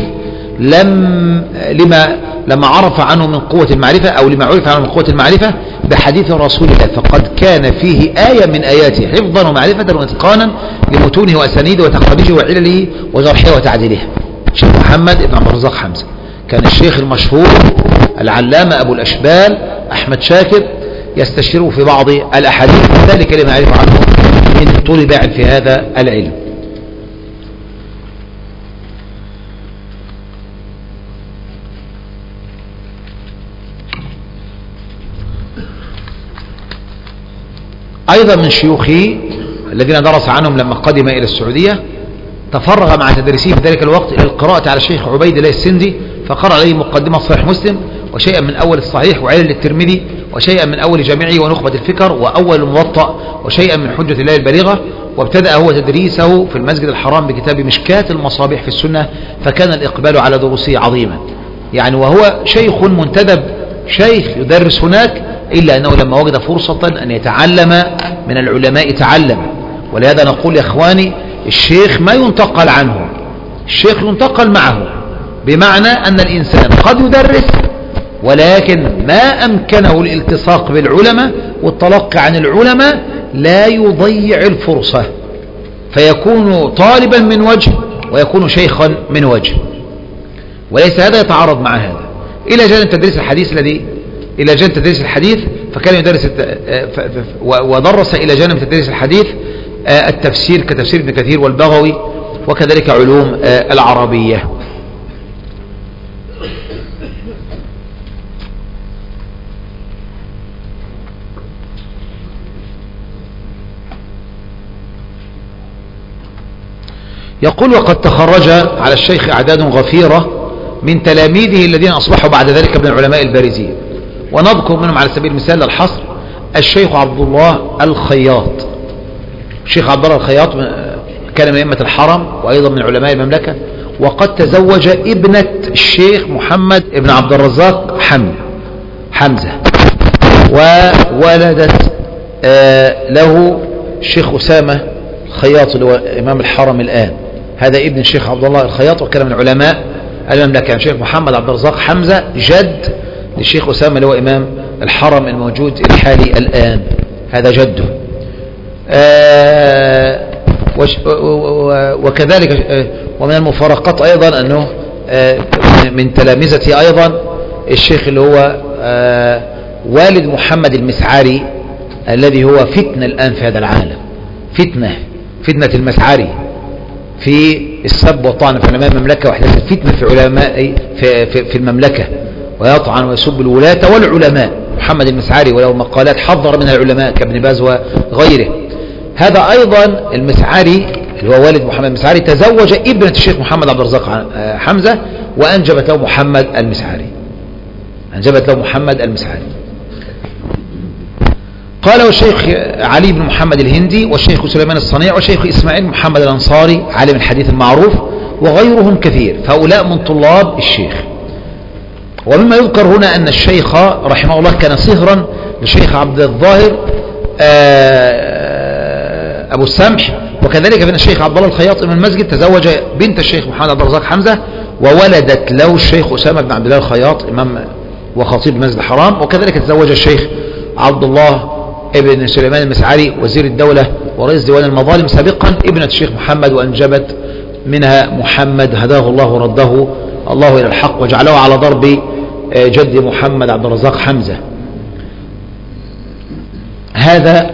لما عرف عنه من قوة المعرفة، أو لما عرف عنه من قوة المعرفة بحديث رسول الله، فقد كان فيه آية من آياته حفظا ومعرفة وإتقانا لمتونه وأسانيده وتخريجه وعلله وجرحه وتعديله. الشيخ محمد بن عبد الرزاق حمزة كان الشيخ المشهور العلامة أبو الأشبال أحمد شاكر يستشيره في بعض الأحاديث، ذلك لما يعرف عنه من طول باع في هذا العلم. أيضا من شيوخه الذين درس عنهم لما قدم إلى السعودية، تفرغ مع تدريسه في ذلك الوقت إلى القراءة على الشيخ عبيد الله السندي، فقرأ عليه مقدمة صحيح مسلم وشيئا من أول الصحيح وعلل الترمذي وشيئا من أول جامعه ونخبة الفكر وأول الموطأ وشيئا من حجة الله البالغة. وابتدأ هو تدريسه في المسجد الحرام بكتاب مشكاة المصابيح في السنة، فكان الإقبال على دروسه عظيما يعني، وهو شيخ منتدب، شيخ يدرس هناك، إلا أنه لما وجد فرصة أن يتعلم من العلماء تعلم. ولهذا نقول يا إخواني الشيخ ما ينتقل عنه، الشيخ ينتقل معه، بمعنى أن الإنسان قد يدرس ولكن ما أمكنه الالتصاق بالعلماء والتلقي عن العلماء لا يضيع الفرصة، فيكون طالبا من وجه ويكون شيخا من وجه، وليس هذا يتعارض مع هذا. إلى جانب تدريس الحديث إلى جانب تدريس الحديث فكان يدرس ودرس إلى جانب تدريس الحديث التفسير كتفسير ابن كثير والبغوي، وكذلك علوم العربية. يقول وقد تخرج على الشيخ أعداد غفيرة من تلاميذه الذين أصبحوا بعد ذلك من العلماء البارزين، ونذكر منهم على سبيل المثال الحصر الشيخ عبد الله الخياط. الشيخ عبد الله الخياط كان من أئمة الحرم وأيضا من علماء المملكة، وقد تزوج ابنة الشيخ محمد بن عبد الرزاق حمزة، وولدت له الشيخ أسامة الخياط اللي هو إمام الحرم الآن، هذا ابن الشيخ عبد الله الخياط وكان من علماء المملكة. الشيخ محمد عبد الرزاق حمزة جد للشيخ أسامة اللي هو إمام الحرم الموجود الحالي الآن، هذا جده. وكذلك ومن المفارقات أيضا أنه من تلامذته أيضا الشيخ اللي هو والد محمد المسعري الذي هو فتنة الآن في هذا العالم، فتنة المسعري في السب والطعن في علماء المملكة وإحداث الفتنة في علماء في المملكة، ويطعن ويسب الولاة والعلماء. محمد المسعري وله مقالات حذر منها العلماء كابن باز وغيره. هذا أيضا المسعري اللي هو والد محمد المسعري تزوج ابنة الشيخ محمد عبد الرزاق حمزة وأنجبت له محمد المسعري. قال والشيخ علي بن محمد الهندي والشيخ سليمان الصنيع والشيخ إسماعيل محمد الأنصاري عالم الحديث المعروف وغيرهم كثير، فهؤلاء من طلاب الشيخ. ومما يذكر هنا أن الشيخ رحمه الله كان صهرا للشيخ عبد الظاهر أبو السمح، وكذلك بين الشيخ عبد الله الخياط من المسجد تزوج بنت الشيخ محمد عبد الرزاق حمزة، وولدت له الشيخ أسامة بن عبد الله الخياط إمام وخطيب المسجد الحرام، وكذلك تزوج الشيخ عبد الله ابن سليمان المسعري وزير الدولة ورئيس ديوان المظالم سابقا ابنة الشيخ محمد، وأنجبت منها محمد هداه الله ورده الله إلى الحق وجعله على ضرب جد محمد عبد الرزاق حمزة. هذا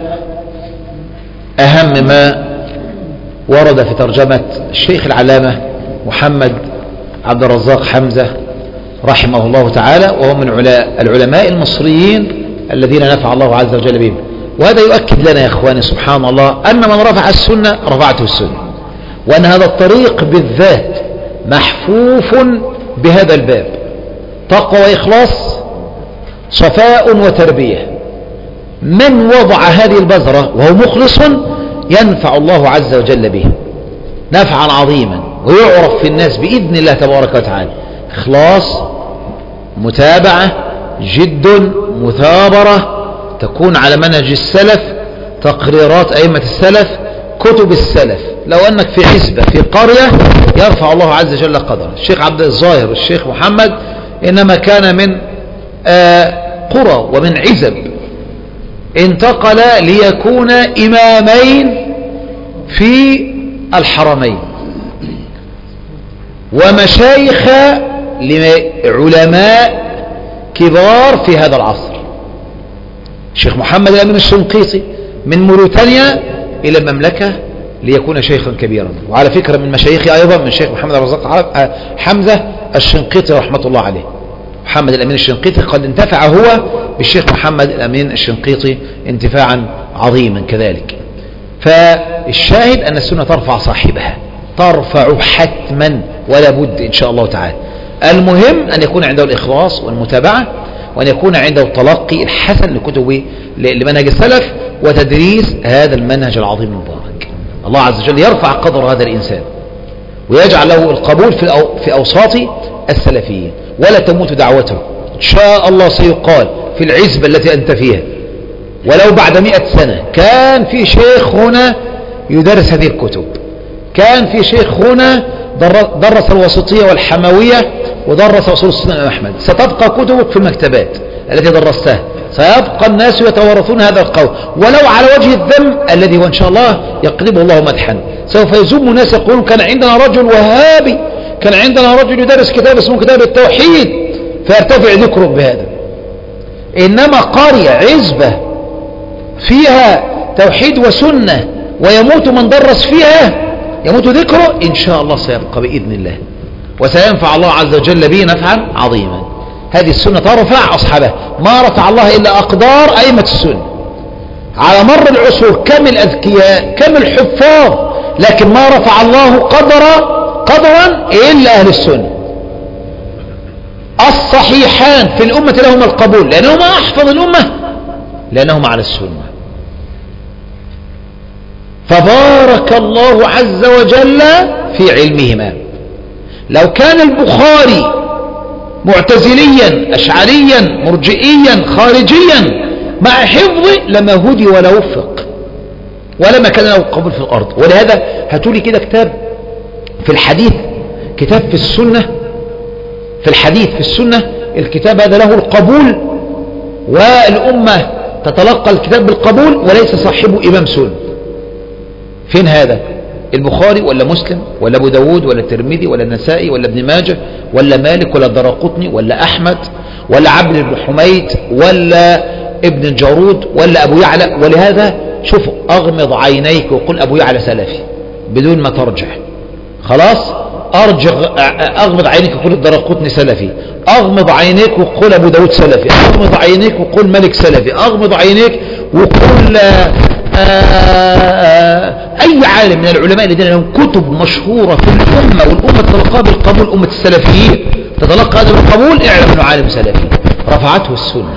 أهم ما ورد في ترجمة الشيخ العلامة محمد عبد الرزاق حمزة رحمه الله تعالى، وهو من العلماء المصريين الذين نفع الله عز وجل بهم. وهذا يؤكد لنا يا إخواني سبحان الله أن من رفع السنة رفعته السنة، وأن هذا الطريق بالذات محفوف بهذا الباب، تقوى وإخلاص، صفاء وتربية. من وضع هذه البذرة وهو مخلص ينفع الله عز وجل به نفعا عظيما، ويعرف في الناس بإذن الله تبارك وتعالى. إخلاص، متابعة، جد، مثابرة، تكون على منهج السلف، تقريرات أئمة السلف، كتب السلف. لو أنك في حزبة في قرية يرفع الله عز وجل قدره. الشيخ عبد الظاهر والشيخ محمد إنما كان من قرى ومن عزب، انتقل ليكون إمامين في الحرمين ومشايخ لعلماء كبار في هذا العصر. الشيخ محمد الأمين الشنقيطي من موريتانيا إلى المملكة ليكون شيخا كبيرا. وعلى فكرة من مشايخي أيضا من الشيخ محمد الرزاق حمزة الشنقيطي رحمة الله عليه. محمد الأمين الشنقيطي قد انتفع هو بالشيخ محمد الأمين الشنقيطي انتفاعا عظيما كذلك. فالشاهد أن السنة ترفع صاحبها، ترفع حتما ولا بد إن شاء الله تعالى. المهم أن يكون عنده الإخلاص والمتابعة، وأن يكون عنده التلقي الحسن لكتب لمنهج السلف وتدريس هذا المنهج العظيم المبارك. الله عز وجل يرفع قدر هذا الإنسان ويجعل له القبول في أوساط السلفيين، ولا تموت دعوته إن شاء الله. سيقال في العزبة التي أنت فيها ولو بعد 100 سنة كان في شيخ هنا يدرس هذه الكتب، كان في شيخ هنا درس الوسطية والحموية ودرس أصول السنة الإمام أحمد، ستبقى كتبك في المكتبات التي درستها، سيبقى الناس يتوارثون هذا القول ولو على وجه الذم الذي هو إن شاء الله يقلبه الله مدحا. سوف يزوم ناس يقولون كان عندنا رجل وهابي، كان عندنا رجل يدرس كتاب اسمه كتاب التوحيد، فيرتفع ذكره بهذا. إنما قرية عزبة فيها توحيد وسنة ويموت من درس فيها، يموت ذكره، إن شاء الله سيبقى بإذن الله، وسينفع الله عز وجل به نفعا عظيما. هذه السنة ترفع أصحابها، ما رفع الله إلا أقدار أئمة السنة على مر العصور، كم الأذكياء كم الحفاظ، لكن ما رفع الله قدرا إلا أهل السنة. الصحيحان في الأمة لهم القبول لأنهم أحفظ الأمة، لأنهم على السنة. فبارك الله عز وجل في علمهما. لو كان البخاري معتزليا أشعريا مرجئيا خارجيا مع حفظه لما هدي ولا وفق ولما كان له قبول في الأرض. ولهذا هاتولي كده كتاب في الحديث، كتاب في السنة، في الحديث في السنة، الكتاب هذا له القبول والأمة تتلقى الكتاب بالقبول وليس صاحبه إمام سنة. فين هذا؟ البخاري ولا مسلم ولا أبو داود ولا الترمذي ولا النسائي ولا ابن ماجه ولا مالك ولا الدراقطني ولا أحمد ولا عبد بن حميد ولا ابن الجارود ولا أبو يعلى؟ ولهذا شوف، أغمض عينيك وقل أبو يعلى سلفي بدون ما ترجع، خلاص أغمض عينيك وقل الدراقطني سلفي، أغمض عينيك وقل أبو داود سلفي، أغمض عينيك وقل مالك سلفي، أغمض عينيك وقل أي عالم من العلماء الذين لهم كتب مشهورة في الأمة والأمة تتلقى بالقبول، أمة السلفيين تتلقى هذا بالقبول، اعلم أنه عالم سلفي رفعته السنة.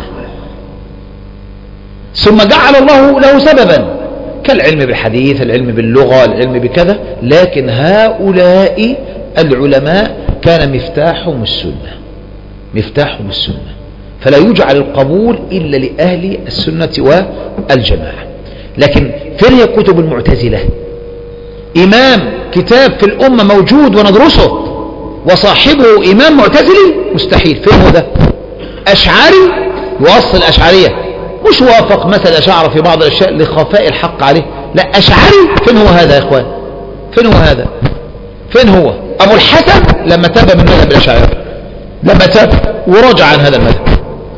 ثم جعل الله له سببا كالعلم بالحديث، العلم باللغة، العلم بكذا، لكن هؤلاء العلماء كان مفتاحهم السنة، مفتاحهم السنة، فلا يجعل القبول إلا لأهل السنة والجماعة. لكن فين هي كتب المعتزلة؟ إمام كتاب في الأمة موجود وندرسه وصاحبه إمام معتزلي؟ مستحيل. فين هو ده؟ أشعري يوصل أشعرية، مش وافق مثلا أشعر في بعض الأشياء لخفاء الحق عليه، لا أشعري. فين هو هذا يا إخوان؟ فين هو هذا؟ فين هو؟ أبو الحسن لما تاب من مذهب الأشاعرة، لما تاب ورجع عن هذا المذهب،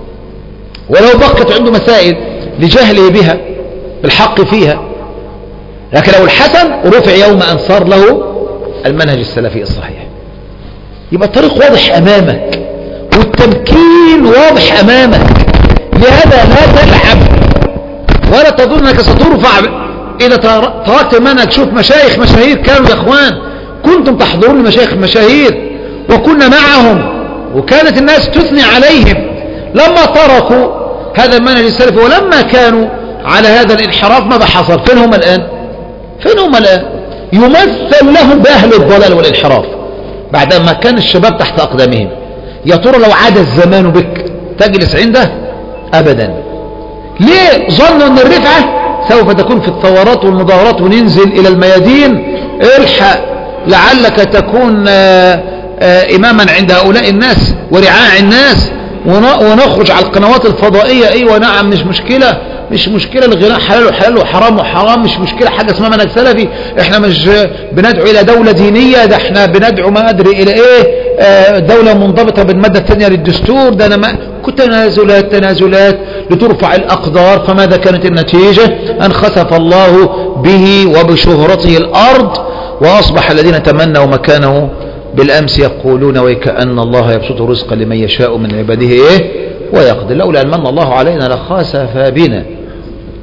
ولو بقت عنده مسائل لجهله بها بالحق فيها، لكن لو الحسن رفع يوم أن صار له المنهج السلفي الصحيح. يبقى الطريق واضح أمامك والتمكين واضح أمامك، لهذا لا تلعب ولا تظن أنك سترفع إذا تركت المنهج. شوف مشايخ مشاهير كانوا يا إخوان، كنتم تحضرون مشايخ مشاهير وكنا معهم وكانت الناس تثني عليهم لما تركوا هذا المنهج السلفي ولما كانوا على هذا الانحراف. ماذا حصل؟ فين هم الآن؟ فين هم الآن؟ يمثل لهم بأهل الضلال والانحراف بعدما كان الشباب تحت أقدامهم. يا ترى لو عاد الزمان بك تجلس عنده؟ أبدا. ليه؟ ظنوا أن الرفعة سوف تكون في الثورات والمظاهرات وننزل إلى الميادين، الحق لعلك تكون إماما عند هؤلاء الناس ورعاع الناس، ونخرج على القنوات الفضائية. أيوة نعم، مش مشكلة، مش مشكلة الغناء حلال وحلال وحرام وحرام، مش مشكلة حاجة اسمها منهج سلفي، احنا مش بندعو إلى دولة دينية، ده احنا بندعو ما أدري إلى إيه، دولة منضبطة بالمادة الثانية للدستور، ده أنا ما كنت تنازلات لترفع الأقدار. فماذا كانت النتيجة؟ أن خسف الله به وبشهرته الأرض، وأصبح الذين تمنوا مكانه بالأمس يقولون وكأن الله يبسط رزقا لمن يشاء من عباده ويقدر، لولا أن من الله علينا لخسف بنا.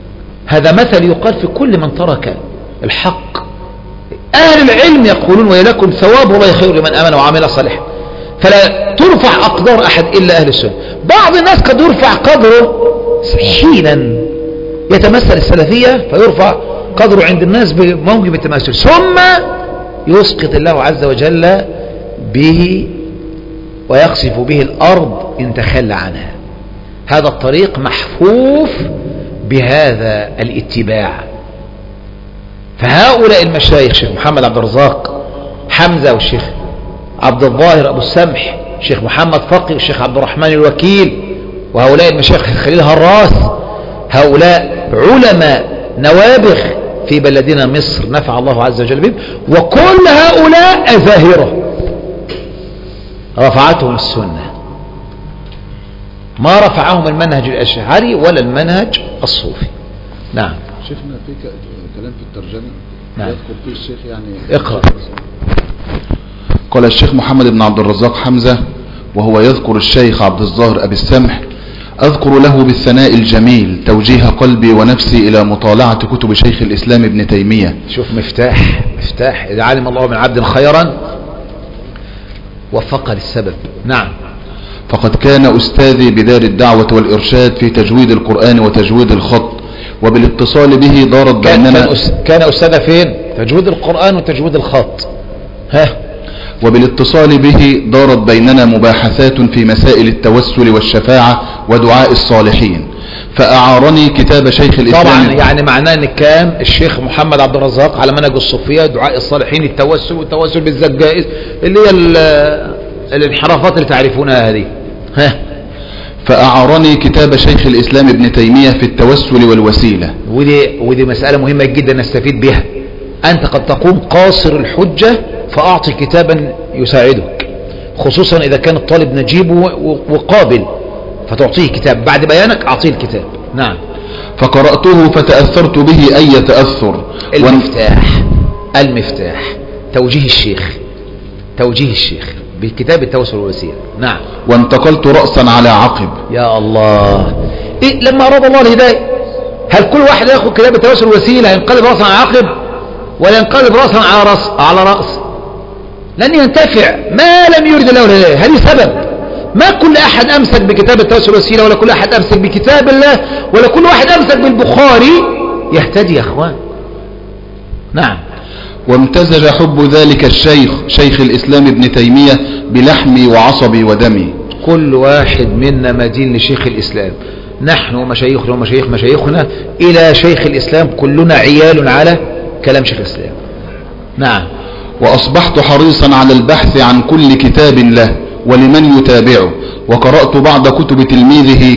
هذا مثل يقال في كل من ترك الحق. أهل العلم يقولون ويلكم ثواب الله خير لمن آمن وعمل صالحا، فلا ترفع أقدار أحد إلا أهل السنة. بعض الناس قد يرفع قدره حينا يتمثل السلفية فيرفع قدره عند الناس بموجب التمثل، ثم يسقط الله عز وجل به ويخسف به الأرض إن تخلى عنها. هذا الطريق محفوف بهذا الاتباع. فهؤلاء المشايخ الشيخ محمد عبد الرزاق حمزة والشيخ عبد الظاهر أبو السمح، الشيخ محمد فقي والشيخ عبد الرحمن الوكيل، وهؤلاء المشايخ خليل هراس، هؤلاء علماء نوابغ في بلدنا مصر نفع الله عز وجل بهم، وكل هؤلاء ظاهرة رفعتهم السنة، ما رفعهم المنهج الأشعري ولا المنهج الصوفي. نعم. شيخنا في كلام في الترجمة نعم. يذكر فيه الشيخ يعني اقرأ. قال الشيخ محمد بن عبد الرزاق حمزة وهو يذكر الشيخ عبد الظاهر أبي السمح: أذكر له بالثناء الجميل توجيه قلبي ونفسي إلى مطالعة كتب شيخ الإسلام ابن تيمية. شوف مفتاح إذا علم الله من عبد خيرا وفق للسبب. نعم. فقد كان أستاذي بدار الدعوة والإرشاد في تجويد القرآن وتجويد الخط، وبالاتصال به دارت بيننا. كان أستاذ فين؟ تجويد القرآن وتجويد الخط. وبالاتصال به دارت بيننا مباحثات في مسائل التوسل والشفاعة ودعاء الصالحين، فأعارني كتاب شيخ الإسلام. طبعا يعني معناه ان كان الشيخ محمد عبد الرزاق على منهج الصوفية، دعاء الصالحين، التوسل والتوسل بالزجائز اللي هي الانحرافات اللي تعرفونها هذه. فأعارني كتاب شيخ الإسلام ابن تيمية في التوسل والوسيلة. ودي مسألة مهمة جدا نستفيد بها. أنت قد تكون قاصر الحجة فأعطي كتابا يساعدك، خصوصا إذا كان الطالب نجيب وقابل، فتعطيه كتاب بعد بيانك أعطيه الكتاب. نعم. فقرأته فتأثرت به أي تأثر. المفتاح توجيه الشيخ بكتاب التوسل والوسيلة. نعم. وانتقلت رأسا على عقب. يا الله، لما أراد الله الهداية، هل كل واحد يأخذ كتاب التوسل والوسيلة ينقلب رأسا على عقب ولا ينقلب رأسا على رأس؟ لن ينتفع ما لم يرد الله الهداية. هذه سبب. ما كل أحد أمسك بكتاب التوسل والوسيلة، ولا كل أحد أمسك بكتاب الله، ولا كل واحد أمسك بالبخاري يهتدي يا أخوان. نعم. وامتزج حب ذلك الشيخ شيخ الإسلام ابن تيمية بلحمي وعصبي ودمي. كل واحد منا مدين لشيخ الإسلام، نحن ومشايخنا ومشايخ مشايخنا إلى شيخ الإسلام، كلنا عيال على كلام شيخ الإسلام. نعم. وأصبحت حريصا على البحث عن كل كتاب له ولمن يتابعه، وقرأت بعض كتب تلاميذه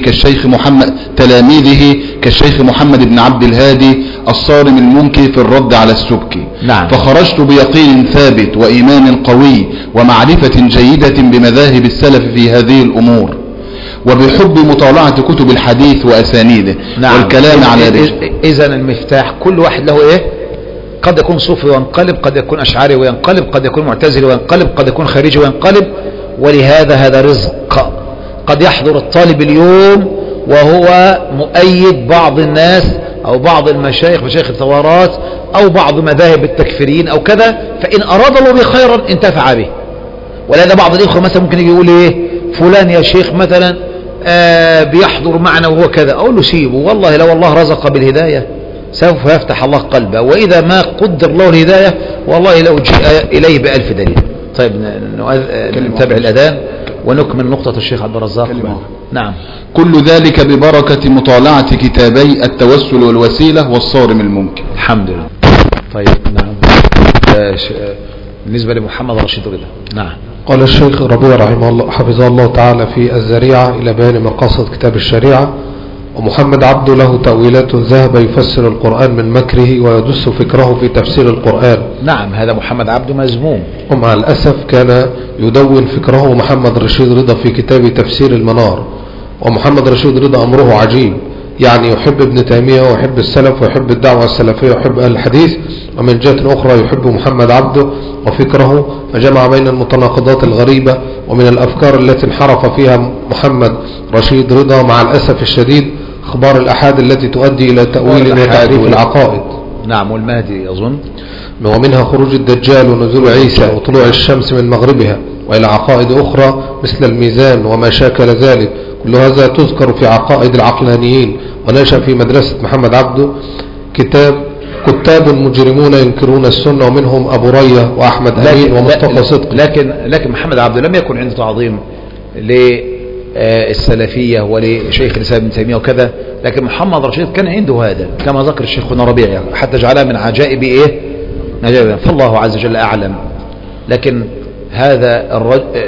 كالشيخ محمد بن عبد الهادي الصارم المنكي في الرد على السبكي. نعم. فخرجت بيقين ثابت وإيمان قوي ومعرفة جيدة بمذاهب السلف في هذه الأمور، وبحب مطالعة كتب الحديث وأسانيده. نعم. والكلام على رجل. إذن المفتاح كل واحد له إيه؟ قد يكون صوفي وينقلب، قد يكون أشعري وينقلب، قد يكون معتزلي وينقلب، قد يكون خارجي وينقلب. ولهذا هذا رزق. قد يحضر الطالب اليوم وهو مؤيد بعض الناس أو بعض المشايخ، مشايخ الثورات أو بعض مذاهب التكفيرين أو كذا، فإن أراد الله به خيرا انتفع به. ولهذا بعض الإخوة مثلا ممكن يجي يقول إيه فلان يا شيخ مثلا بيحضر معنا وهو كذا، أقول له سيبه، والله لو الله رزق بالهداية سوف يفتح الله قلبه، وإذا ما قدر الله الهداية والله لو جاء إليه بألف دليل. طيب نتابع الأذان ونكمل نقطة الشيخ عبد الرزاق. نعم. كل ذلك ببركة مطالعة كتابي التوسل والوسيلة والصارم الممكن. الحمد لله. طيب نعم. بالنسبة لمحمد رشيد رضا. نعم. قال الشيخ ربيع رحمه الله حفظه الله تعالى في الذريعة إلى بيان مقاصد كتاب الشريعة: ومحمد عبد له تأويلات ذهب يفسر القرآن من مكره ويدس فكره في تفسير القرآن. نعم، هذا محمد عبد مذموم، ومع الأسف كان يدون فكره محمد رشيد رضا في كتاب تفسير المنار. ومحمد رشيد رضا أمره عجيب، يعني يحب ابن تيمية ويحب السلف ويحب الدعوة السلفية ويحب أهل الحديث، ومن جهة أخرى يحب محمد عبده وفكره، فجمع بين المتناقضات الغريبة ومن الأفكار التي انحرف فيها محمد رشيد رضا مع الأسف الشديد، أخبار الأحاد التي تؤدي إلى تأويل وتحريف العقائد. نعم، والمهدي أظن. ومنها خروج الدجال ونزول عيسى وطلوع الشمس من مغربها، وإلى عقائد أخرى مثل الميزان وما شاكل ذلك. كل هذا تذكر في عقائد العقلانيين. ونشأ في مدرسة محمد عبده كتاب مجرمون ينكرون السنة، ومنهم أبو رية وأحمد أمين ومصطفى صدقي. لكن محمد عبده لم يكن عنده تعظيم للسلفية ولشيخ الإسلام ابن تيمية وكذا، لكن محمد رشيد كان عنده هذا كما ذكر الشيخ ربيع، حتى جعلها من عجائب فالله عز وجل أعلم. لكن هذا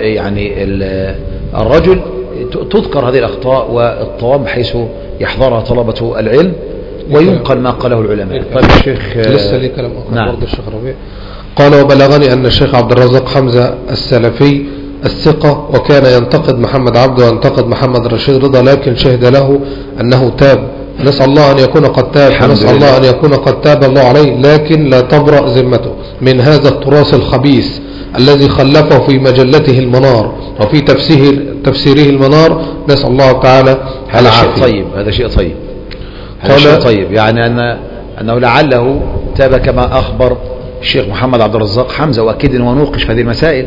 الرجل تذكر هذه الأخطاء والطوام حيث يحضرها طلبة العلم وينقل ما قاله العلماء. طيب الشيخ لسه لي كلام آخر. نعم. برضه الشيخ ربيع قال: وبلغني أن الشيخ عبد الرزاق حمزة السلفي الثقة وكان ينتقد محمد عبده وينتقد محمد رشيد رضا، لكن شهد له أنه تاب. نسأل الله أن يكون قد تاب، ونسأل الله أن يكون قد تاب الله عليه، لكن لا تبرأ ذمته من هذا التراث الخبيث الذي خلفه في مجلته المنار وفي تفسيره المنار. نسأل الله تعالى العافية. هذا شيء طيب. هذا شيء طيب، يعني أنه لعله تاب كما أخبر الشيخ محمد عبد الرزاق حمزة، وأكيد ونوقش في هذه المسائل،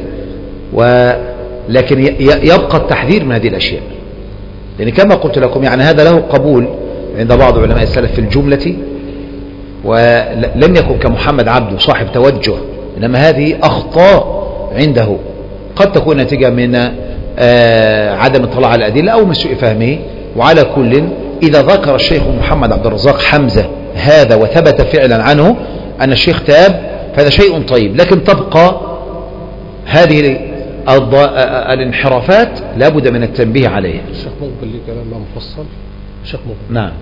ولكن يبقى التحذير من هذه الأشياء، لأن كما قلت لكم يعني هذا له قبول عند بعض علماء السلف في الجملة، ولم يكن كمحمد عبده صاحب توجه، إنما هذه أخطاء عنده قد تكون نتيجة من عدم اطلاع على الأدلة أو من سوء فهمه. وعلى كل إذا ذكر الشيخ محمد عبد الرزاق حمزة هذا وثبت فعلا عنه أن الشيخ تاب فهذا شيء طيب، لكن تبقى هذه الانحرافات لابد من التنبيه عليها. الشيخ مقبل لي كلام مفصل. الشيخ مقبل نعم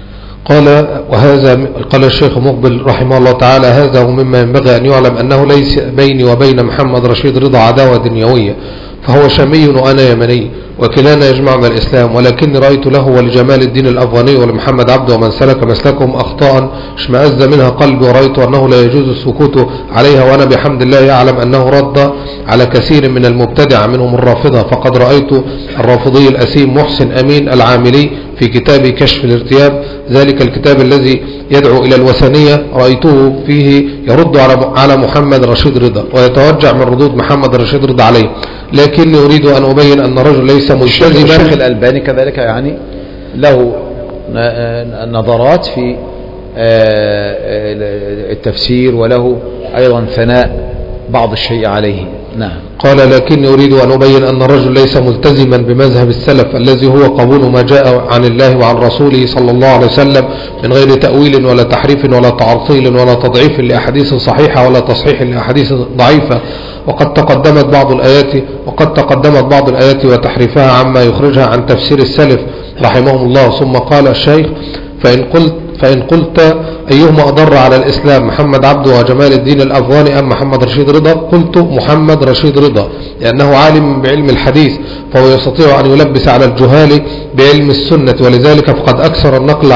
قال الشيخ مقبل رحمه الله تعالى: هذا ومما ينبغي أن يعلم أنه ليس بيني وبين محمد رشيد رضا عداوة دنيوية، فهو شامي وأنا يمني وكلانا يجمعنا الإسلام، ولكني رأيت له ولجمال الدين الأفغاني ولمحمد عبده ومن سلك مسلكهم أخطاء اشمأز منها قلبي، ورأيت أنه لا يجوز السكوت عليها، وأنا بحمد الله أعلم أنه رد على كثير من المبتدع منهم الرافضة. فقد رأيت الرافضي الأسيم محسن أمين العاملي في كتاب كشف الارتياب، ذلك الكتاب الذي يدعو إلى الوثنية، رأيته فيه يرد على محمد رشيد رضا ويتوجع من ردود محمد رشيد رضا عليه، لكني أريد أن أبين أن الرجل ليس ملتزما. الشيخ الألباني كذلك يعني له نظرات في التفسير، وله أيضا ثناء بعض الشيء عليه. نعم. قال: لكني أريد أن أبين أن الرجل ليس ملتزما بمذهب السلف الذي هو قبول ما جاء عن الله وعن رسوله صلى الله عليه وسلم من غير تأويل ولا تحريف ولا تعطيل ولا تضعيف لأحاديث صحيحة ولا تصحيح لأحاديث ضعيفة. وقد تقدمت بعض الآيات وتحريفها عما يخرجها عن تفسير السلف رحمهم الله. ثم قال الشيخ: فإن قلت أيهما أضر على الإسلام محمد عبده وجمال الدين الأفغاني أم محمد رشيد رضا؟ قلت محمد رشيد رضا، لأنه عالم بعلم الحديث فهو يستطيع أن يلبس على الجهال بعلم السنة، ولذلك فقد أكثر النقل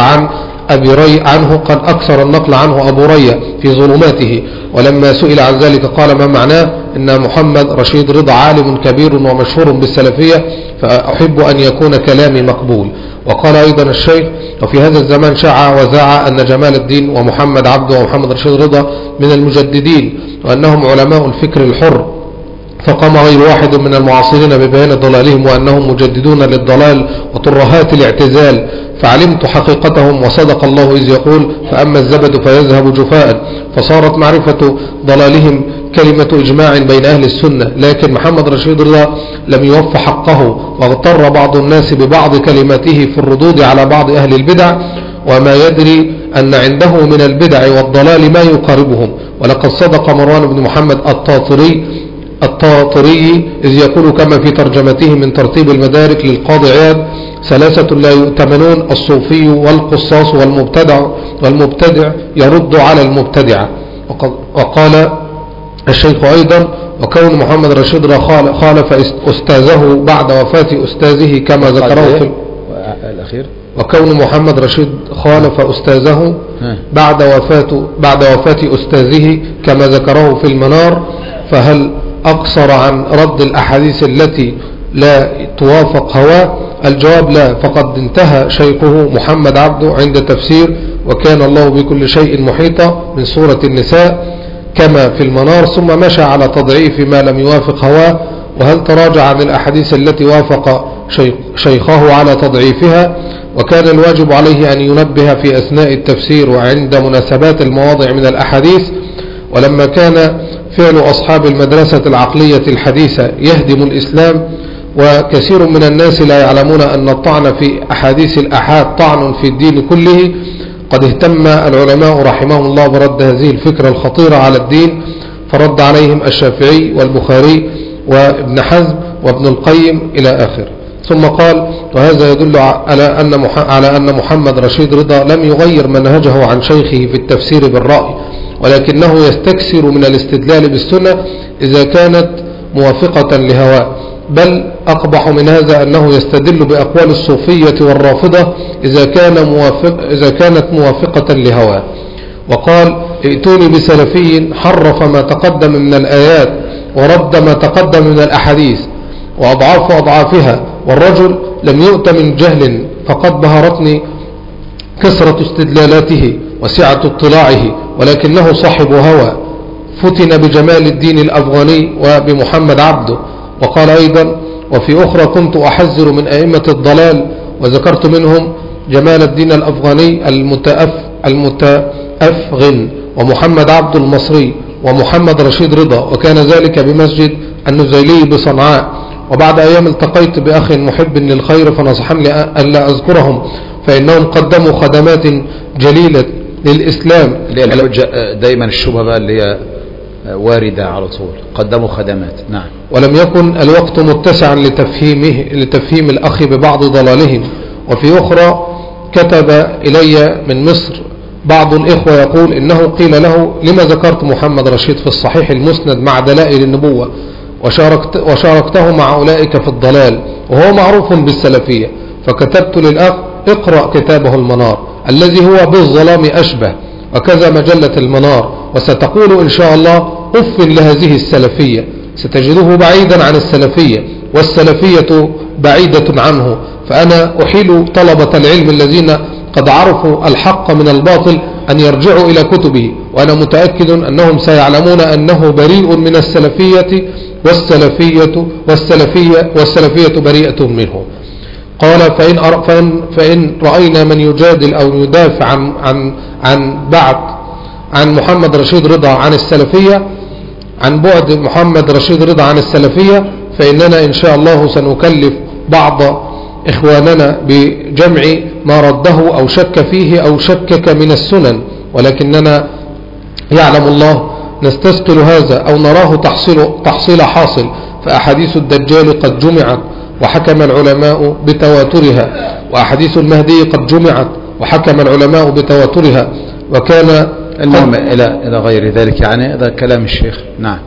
عنه أبو رية في ظلماته. ولما سئل عن ذلك قال: ما معناه؟ إن محمد رشيد رضا عالم كبير ومشهور بالسلفية، فأحب أن يكون كلامي مقبول. وقال أيضا الشيخ: وفي هذا الزمان شاع وزاع أن جمال الدين ومحمد عبده ومحمد رشيد رضا من المجددين، وأنهم علماء الفكر الحر، فقام غير واحد من المعاصرين ببيان ضلالهم وأنهم مجددون للضلال وترهات الاعتزال، فعلمت حقيقتهم وصدق الله إذ يقول: فأما الزبد فيذهب جفاء. فصارت معرفة ضلالهم كلمة إجماع بين أهل السنة، لكن محمد رشيد رضا لم يوف حقه، واغتر بعض الناس ببعض كلماته في الردود على بعض أهل البدع، وما يدري أن عنده من البدع والضلال ما يقاربهم. ولقد صدق مروان بن محمد الطاطري إذ يقول كما في ترجمته من ترتيب المدارك للقاضي عياض: ثلاثة لا يؤتمنون: الصوفي والقصاص والمبتدع يرد على المبتدعة. وقال الشيخ أيضا: وكون محمد رشيد خالف أستاذه بعد وفاة أستاذه كما ذكره في الأخير. وكون محمد رشيد خالف أستاذه بعد وفاة أستاذه كما ذكره في المنار، فهل أقصر عن رد الأحاديث التي لا توافق هواه؟ الجواب لا، فقد انتهى شيخه محمد عبده عند تفسير وكان الله بكل شيء محيطا من سورة النساء كما في المنار، ثم مشى على تضعيف ما لم يوافق هواه. وهل تراجع عن الأحاديث التي وافق شيخه على تضعيفها؟ وكان الواجب عليه أن ينبه في أثناء التفسير وعند مناسبات المواضع من الأحاديث. ولما كان فعل أصحاب المدرسة العقلية الحديثة يهدم الإسلام، وكثير من الناس لا يعلمون أن الطعن في أحاديث الأحاد طعن في الدين كله، قد اهتم العلماء رحمهم الله برد هذه الفكرة الخطيرة على الدين، فرد عليهم الشافعي والبخاري وابن حزم وابن القيم إلى آخر. ثم قال: وهذا يدل على أن محمد رشيد رضا لم يغير منهجه عن شيخه في التفسير بالرأي، ولكنه يستكثر من الاستدلال بالسنة إذا كانت موافقة لهواه، بل أقبح من هذا أنه يستدل بأقوال الصوفية والرافضة إذا كانت موافقة لهواه. وقال: ائتوني بسلفي حرف ما تقدم من الآيات ورد ما تقدم من الأحاديث وأضعاف أضعافها، والرجل لم يؤت من جهل، فقد بهرتني كثرة استدلالاته وسعة اطلاعه، ولكنه صاحب هوى فتن بجمال الدين الأفغاني وبمحمد عبده. وقال أيضا: وفي أخرى كنت أحذر من أئمة الضلال، وذكرت منهم جمال الدين الأفغاني المتأفغن ومحمد عبد المصري ومحمد رشيد رضا، وكان ذلك بمسجد النزيلي بصنعاء. وبعد أيام التقيت بأخ محب للخير فنصحني ألا أذكرهم، فإنهم قدموا خدمات جليلة للإسلام. دايما الشبهة بقى اللي هي واردة على طول، قدموا خدمات. نعم. ولم يكن الوقت متسعا لتفهيم الأخ ببعض ضلالهم. وفي أخرى كتب إلي من مصر بعض الإخوة يقول إنه قيل له: لما ذكرت محمد رشيد في الصحيح المسند مع دلائل النبوة وشاركته مع أولئك في الضلال، وهو معروف بالسلفية؟ فكتبت للأخ: اقرأ كتابه المنار الذي هو بالظلام أشبه، وكذا مجلة المنار، وستقول إن شاء الله أف لهذه السلفية، ستجده بعيدا عن السلفية والسلفية بعيدة عنه. فأنا أحيل طلبة العلم الذين قد عرفوا الحق من الباطل أن يرجعوا إلى كتبه، وأنا متأكد أنهم سيعلمون أنه بريء من السلفية والسلفية بريئة منه. قال: فإن رأينا من يجادل أو يدافع عن محمد رشيد رضا عن السلفية، عن بعد محمد رشيد رضا عن السلفية، فإننا إن شاء الله سنكلف بعض إخواننا بجمع ما رده أو شك فيه أو شكك من السنن، ولكننا يعلم الله نستثقل هذا أو نراه تحصيل حاصل. فأحاديث الدجال قد جمعت وحكم العلماء بتواترها، وأحاديث المهدي قد جمعت وحكم العلماء بتواترها، وكان المهم إلى غير ذلك. يعني هذا كلام الشيخ. نعم.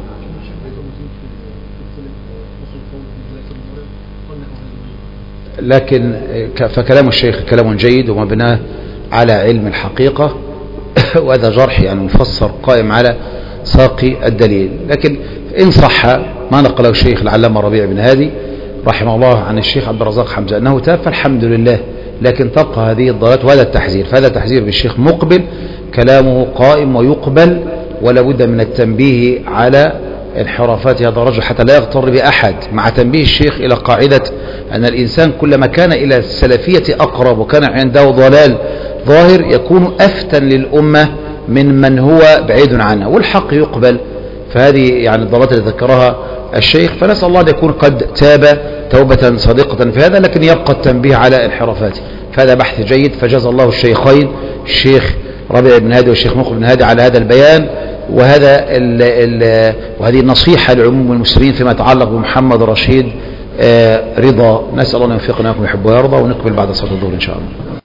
لكن فكلام الشيخ كلام جيد ومبناه على علم الحقيقة، وهذا جرح يعني مفسر قائم على ساق الدليل. لكن إن صح ما نقله الشيخ العلامة ربيع بن هادي رحمه الله عن الشيخ عبد الرزاق حمزة أنه تاب، فالحمد لله. لكن تبقى هذه الضلالات وهذا التحذير، فهذا تحذير بالشيخ مقبل، كلامه قائم ويقبل، ولا بد من التنبيه على انحرافات هذا الرجل حتى لا يغتر بأحد، مع تنبيه الشيخ إلى قاعدة أن الإنسان كلما كان إلى السلفية أقرب وكان عنده ضلال ظاهر يكون أفتن للأمة من هو بعيد عنها، والحق يقبل. فهذه يعني الضلالات التي ذكرها الشيخ، فنسأل الله أن يكون قد تاب توبة صادقة في هذا، لكن يبقى التنبيه على انحرافاته. فهذا بحث جيد، فجزا الله الشيخين الشيخ ربيع بن هادي والشيخ مقبل بن هادي على هذا البيان وهذه النصيحة لعموم المسلمين فيما يتعلق بمحمد رشيد رضا. نسأل الله أن يوفقنا ويحب ويرضى، ونقبل بعد صلاة الظهر إن شاء الله.